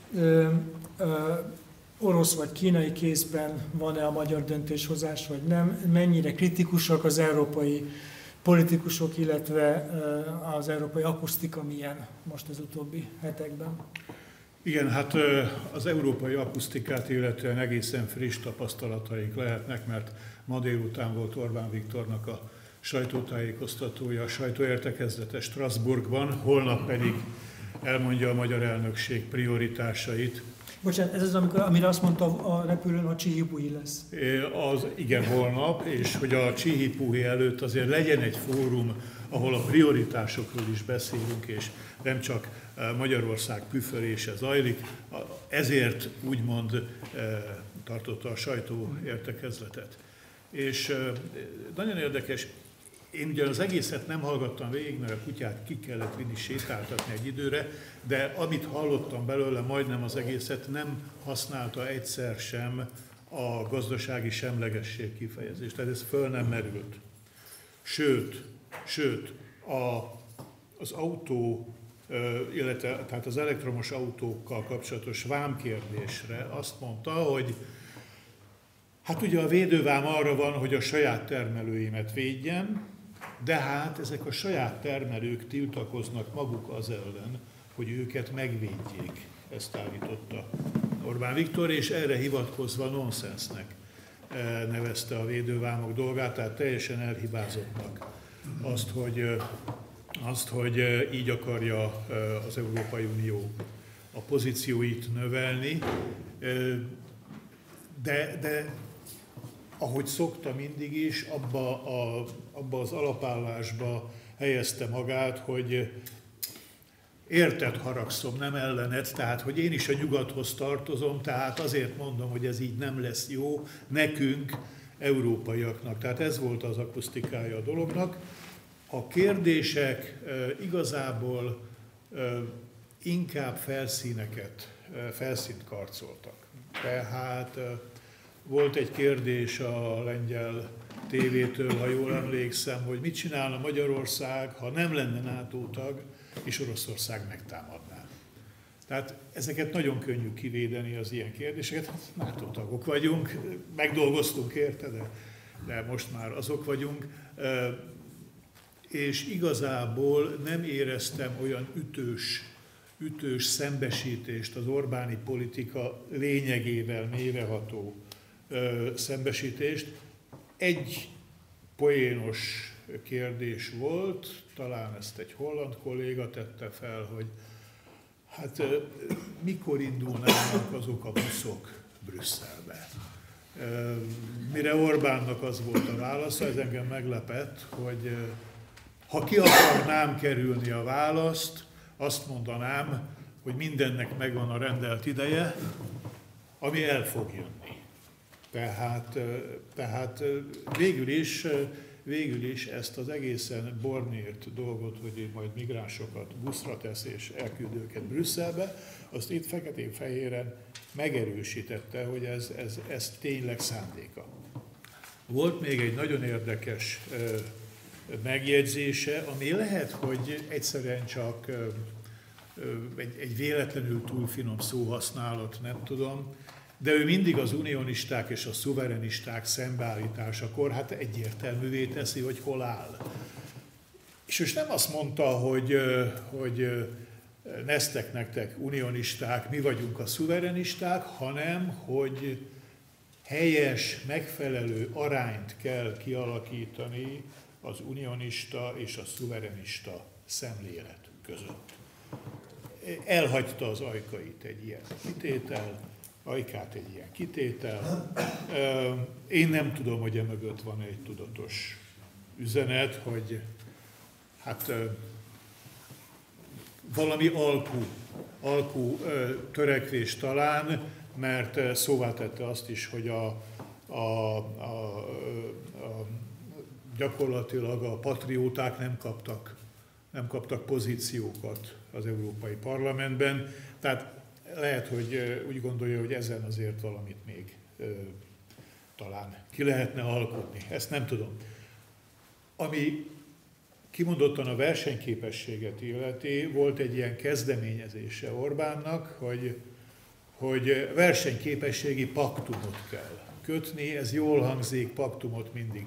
Speaker 2: Orosz vagy kínai kézben van-e a magyar döntéshozás, vagy nem, mennyire kritikusak az európai politikusok, illetve az európai akusztika milyen most az utóbbi hetekben?
Speaker 6: Igen, hát az európai akusztikát illetően egészen friss tapasztalataik lehetnek, mert ma délután volt Orbán Viktornak a sajtótájékoztatója, a sajtóértekezlete Strasbourgban, holnap pedig elmondja a magyar elnökség prioritásait.
Speaker 2: Bocsánat, ez az, amikor, amire azt mondta a repülőn, hogy csihi-puhi lesz.
Speaker 6: Az igen, holnap, és hogy a csihi-puhi előtt azért legyen egy fórum, ahol a prioritásokról is beszélünk, és nem csak Magyarország püfölése zajlik. Ezért úgymond tartotta a sajtóértekezletet. És nagyon érdekes, én ugyan az egészet nem hallgattam végig, mert a kutyát ki kellett vinni sétáltatni egy időre, de amit hallottam belőle, majdnem az egészet nem használta egyszer sem a gazdasági semlegesség kifejezést. Tehát ez föl nem merült. Sőt, sőt a, az autó, illetve tehát az elektromos autókkal kapcsolatos vámkérdésre azt mondta, hogy hát ugye a védővám arra van, hogy a saját termelőimet védjem, de hát ezek a saját termelők tiltakoznak maguk az ellen, hogy őket megvédjék. Ezt állította Orbán Viktor, és erre hivatkozva nonsensnek nevezte a védővámok dolgát, tehát teljesen elhibázottnak azt, hogy, azt, hogy így akarja az Európai Unió a pozícióit növelni, de, de ahogy szokta mindig is, abba, a, abba az alapállásba helyezte magát, hogy érted, haragszom, nem ellened, tehát hogy én is a nyugathoz tartozom, tehát azért mondom, hogy ez így nem lesz jó nekünk, európaiaknak. Tehát ez volt az akusztikája a dolognak. A kérdések igazából inkább felszíneket, felszínt karcoltak. Tehát volt egy kérdés a lengyel tévétől, ha jól emlékszem, hogy mit csinálna Magyarország, ha nem lenne NATO tag, és Oroszország megtámadná. Tehát ezeket nagyon könnyű kivédeni, az ilyen kérdéseket. Hát NATO tagok vagyunk, megdolgoztunk érte, de, de most már azok vagyunk. És igazából nem éreztem olyan ütős, ütős szembesítést az Orbáni politika lényegével mélyreható szembesítést. Egy poénos kérdés volt, talán ezt egy holland kolléga tette fel, hogy hát mikor indulnának azok a buszok Brüsszelbe. Mire Orbánnak az volt a válasza, ez engem meglepett, hogy ha ki akarnám kerülni a választ, azt mondanám, hogy mindennek megvan a rendelt ideje, ami el fog jönni. Tehát, tehát végül is, végül is ezt az egészen bornírt dolgot, hogy én majd migránsokat buszra tesz és elküld őket Brüsszelbe, azt itt feketén-fehéren megerősítette, hogy ez, ez, ez tényleg szándéka. Volt még egy nagyon érdekes megjegyzése, ami lehet, hogy egyszerűen csak egy, egy véletlenül túl finom szóhasználat, nem tudom, de ő mindig az unionisták és a szuverenisták szembeállításakor hát egyértelművé teszi, hogy hol áll. És most nem azt mondta, hogy, hogy neztek nektek unionisták, mi vagyunk a szuverenisták, hanem hogy helyes, megfelelő arányt kell kialakítani az unionista és a szuverenista szemlélet között. Elhagyta az ajkait egy ilyen kitétel, ajkát egy ilyen kitétel. Én nem tudom, hogy emögött van egy tudatos üzenet, hogy hát valami alkú, alkú törekvés talán, mert szóvá tette azt is, hogy a, a, a, a gyakorlatilag a patrióták nem kaptak, nem kaptak pozíciókat az Európai Parlamentben, tehát lehet, hogy úgy gondolja, hogy ezen azért valamit még ö, talán ki lehetne alkotni. Ezt nem tudom. Ami kimondottan a versenyképességet illeti, volt egy ilyen kezdeményezése Orbánnak, hogy, hogy versenyképességi paktumot kell kötni. Ez jól hangzik, paktumot mindig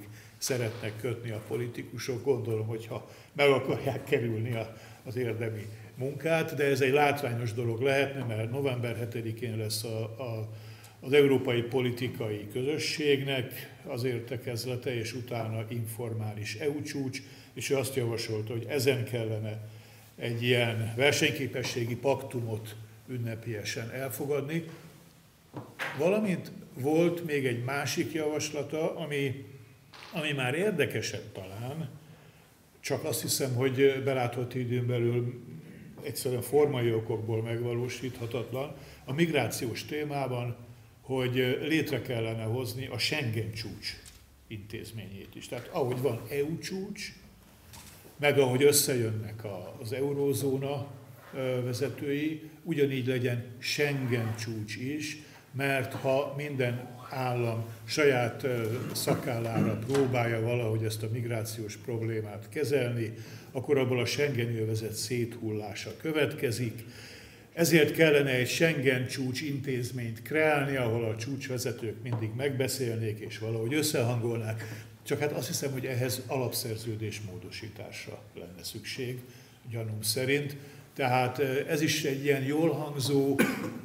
Speaker 6: szeretnek kötni a politikusok, gondolom, hogyha meg akarják kerülni a, az érdemi munkát, de ez egy látványos dolog lehetne, mert november hetedikén lesz a, a, az Európai Politikai Közösségnek az értekezlete, és utána informális é u csúcs, és ő azt javasolta, hogy ezen kellene egy ilyen versenyképességi paktumot ünnepélyesen elfogadni. Valamint volt még egy másik javaslata, ami, ami már érdekesebb talán, csak azt hiszem, hogy belátható időn belül egyszerűen formai okokból megvalósíthatatlan, a migrációs témában, hogy létre kellene hozni a Schengen csúcs intézményét is. Tehát ahogy van é u csúcs, meg ahogy összejönnek az eurózóna vezetői, ugyanígy legyen Schengen csúcs is, mert ha minden állam saját szakállára próbálja valahogy ezt a migrációs problémát kezelni, akkor abból a Schengeni övezet széthullása következik. Ezért kellene egy Schengen csúcs intézményt kreálni, ahol a csúcsvezetők mindig megbeszélnék és valahogy összehangolnák. Csak hát azt hiszem, hogy ehhez alapszerződés módosításra lenne szükség, gyanúm szerint. Tehát ez is egy ilyen jól hangzó,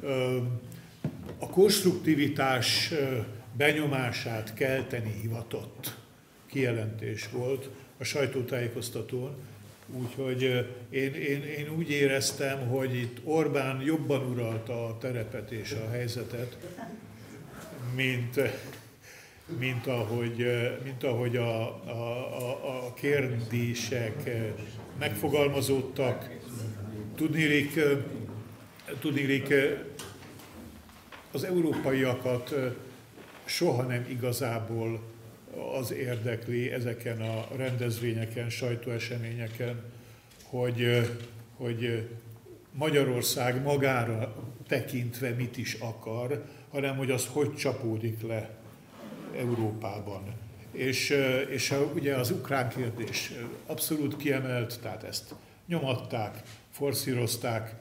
Speaker 6: a konstruktivitás benyomását kelteni hivatott kijelentés volt a sajtótájékoztatón. Úgyhogy én, én, én úgy éreztem, hogy itt Orbán jobban uralta a terepet és a helyzetet, mint, mint ahogy, mint ahogy a, a, a kérdések megfogalmazódtak. Tudniillik, tudniillik az európaiakat soha nem igazából az érdekli ezeken a rendezvényeken, sajtóeseményeken, hogy, hogy Magyarország magára tekintve mit is akar, hanem hogy az hogy csapódik le Európában. És, és ugye az ukrán kérdés abszolút kiemelt, tehát ezt nyomatták, forszírozták,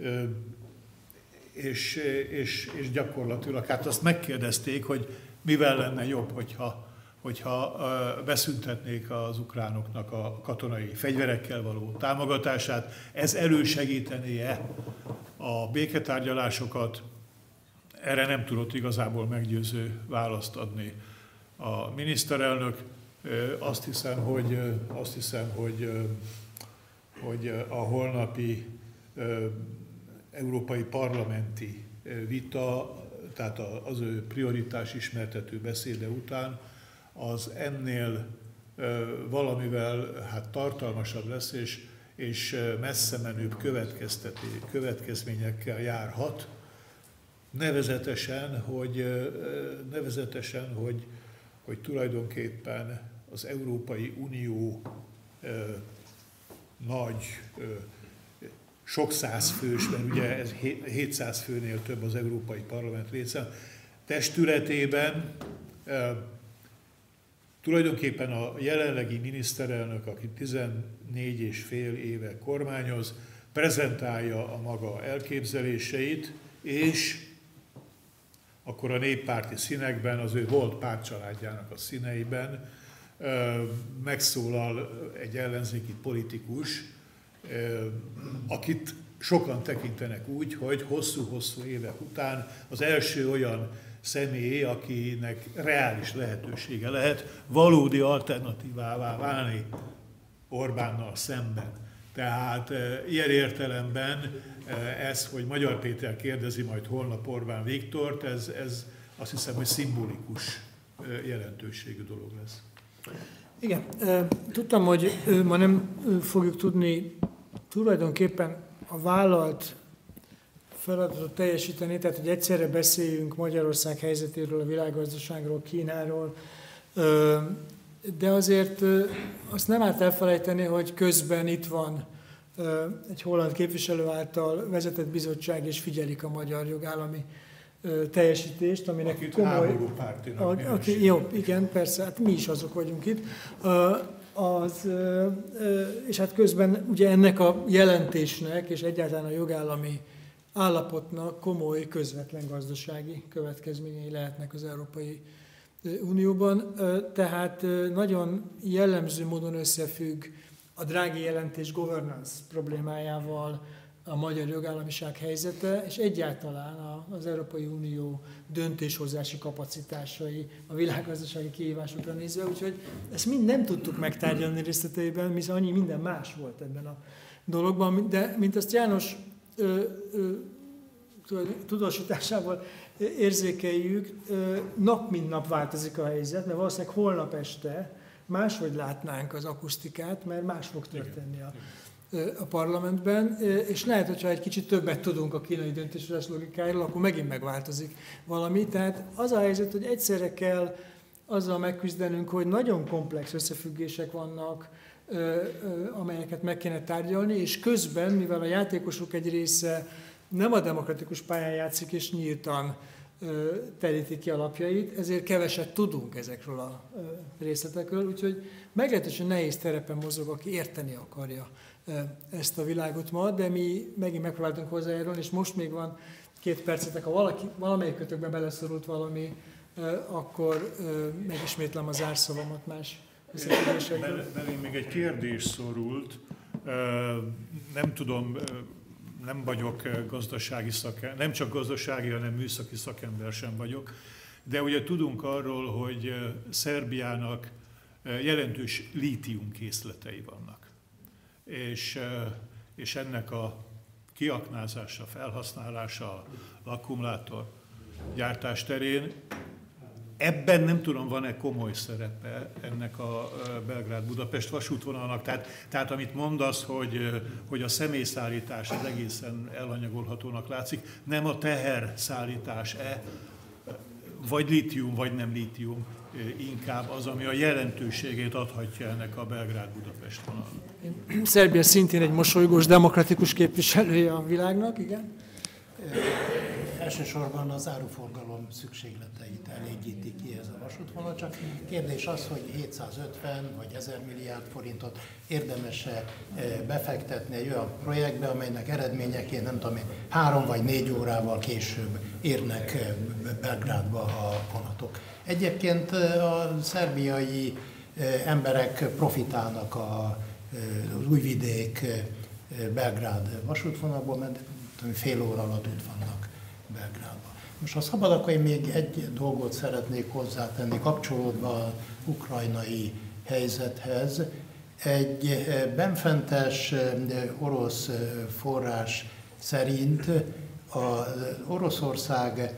Speaker 6: és, és, és gyakorlatilag hát azt megkérdezték, hogy mivel lenne jobb, hogyha, hogyha beszüntetnék az ukránoknak a katonai fegyverekkel való támogatását. Ez elősegítené-e a béketárgyalásokat? Erre nem tudott igazából meggyőző választ adni a miniszterelnök. Azt hiszem, hogy, azt hiszem, hogy, hogy a holnapi európai parlamenti vita, tehát az ő prioritás ismertető beszéde után, az ennél valamivel hát tartalmasabb lesz, és, és messze menőbb következményekkel járhat. Nevezetesen, hogy, nevezetesen, hogy, hogy tulajdonképpen az Európai Unió nagy, sok száz fős, mert ugye ez hétszáz főnél több az Európai Parlament része, testületében tulajdonképpen a jelenlegi miniszterelnök, aki tizennégy és fél éve kormányoz, prezentálja a maga elképzeléseit, és akkor a néppárti színekben, az ő volt pártcsaládjának a színeiben megszólal egy ellenzéki politikus, akit sokan tekintenek úgy, hogy hosszú-hosszú évek után az első olyan személy, akinek reális lehetősége lehet valódi alternatívává válni Orbánnal szemben. Tehát ilyen értelemben ez, hogy Magyar Péter kérdezi majd holnap Orbán Viktort, ez, ez azt hiszem, hogy szimbolikus jelentőségű dolog lesz.
Speaker 2: Igen, tudtam, hogy ma nem fogjuk tudni tulajdonképpen a vállalt feladatot teljesíteni, tehát hogy egyszerre beszéljünk Magyarország helyzetéről, a világgazdaságról, Kínáról, de azért azt nem árt elfelejteni, hogy közben itt van egy holland képviselő által vezetett bizottság, és figyelik a magyar jogállami teljesítést, aminek
Speaker 6: akit
Speaker 2: komoly...
Speaker 6: háború pártinak
Speaker 2: a, aki, jó, igen, persze, hát mi is azok vagyunk itt. Az, és hát közben ugye ennek a jelentésnek, és egyáltalán a jogállami állapotnak komoly közvetlen gazdasági következményei lehetnek az Európai Unióban, tehát nagyon jellemző módon összefügg a Draghi jelentés governance problémájával a magyar jogállamiság helyzete, és egyáltalán az Európai Unió döntéshozási kapacitásai a világgazdasági kihívásokra nézve, úgyhogy ezt mind nem tudtuk megtárgyalni részleteiben, hiszen annyi minden más volt ebben a dologban, de mint azt János ö, ö, tudósításával érzékeljük, ö, nap mint nap változik a helyzet, mert valószínűleg holnap este máshogy látnánk az akusztikát, mert más fog történni a, a parlamentben, és lehet, hogyha egy kicsit többet tudunk a kínai döntéshozás logikájáról, akkor megint megváltozik valami. Tehát az a helyzet, hogy egyszerre kell azzal megküzdenünk, hogy nagyon komplex összefüggések vannak, amelyeket meg kéne tárgyalni, és közben, mivel a játékosok egy része nem a demokratikus pályán játszik, és nyíltan teríti ki alapjait, ezért keveset tudunk ezekről a részletekről, úgyhogy meglehetősen nehéz terepen mozog, aki érteni akarja ezt a világot ma, de mi megint megpróbáltunk hozzájárulni, és most még van két percetek, ha valaki, valamelyik kötökben beleszorult valami, akkor megismétlem az zárszavamat más összefüggésekről.
Speaker 6: Belém még egy kérdés szorult, nem tudom, nem vagyok gazdasági szakember, nem csak gazdasági, hanem műszaki szakember sem vagyok, de ugye tudunk arról, hogy Szerbiának jelentős lítium készletei vannak. És, és ennek a kiaknázása, felhasználása az akkumulátor gyártás terén, ebben nem tudom, van-e komoly szerepe ennek a Belgrád-Budapest vasútvonalnak. Tehát, tehát amit mondasz, hogy, hogy a személyszállítás az egészen elhanyagolhatónak látszik, nem a teherszállítás-e, vagy lítium, vagy nem lítium, inkább az, ami a jelentőségét adhatja ennek a Belgrád-Budapest vonalnak.
Speaker 2: Szerbia szintén egy mosolygós, demokratikus képviselője a világnak, igen?
Speaker 4: Elsősorban az áruforgalom szükségleteit elégíti ki ez a vasútvonal, csak kérdés az, hogy hétszázötven vagy ezer milliárd forintot érdemes-e befektetni egy olyan projektbe, amelynek eredményeként nem tudom én, három vagy négy órával később érnek Belgrádba a vonatok. Egyébként a szerbiai emberek profitálnak a, az Újvidék Belgrád vasútvonalból, mert fél óra alatt ott vannak Belgrádban. Most ha szabad, akkor én még egy dolgot szeretnék hozzátenni, kapcsolódva az ukrajnai helyzethez. Egy benfentes orosz forrás szerint az Oroszország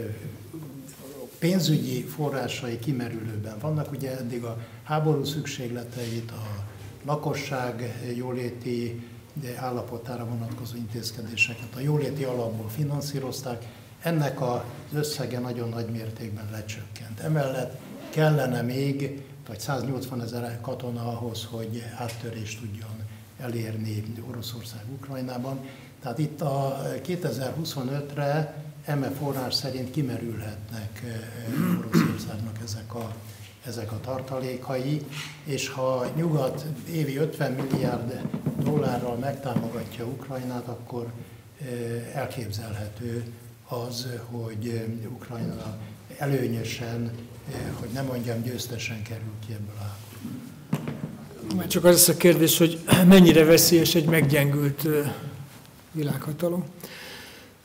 Speaker 4: pénzügyi forrásai kimerülőben vannak, ugye eddig a háború szükségleteit, a lakosság jóléti állapotára vonatkozó intézkedéseket a jóléti alapból finanszírozták, ennek az összege nagyon nagy mértékben lecsökkent. Emellett kellene még vagy száznyolcvanezer katona ahhoz, hogy áttörést tudjon elérni Oroszország Ukrajnában. Tehát itt a kétezer-huszonötre eme forrás szerint kimerülhetnek Oroszországnak ezek a, ezek a tartalékai, és ha nyugat évi ötven milliárd dollárral megtámogatja Ukrajnát, akkor elképzelhető az, hogy Ukrajna előnyösen, hogy nem mondjam győztesen kerül ki ebből a háborúból.
Speaker 2: Már csak az a kérdés, hogy mennyire veszélyes egy meggyengült világhatalom.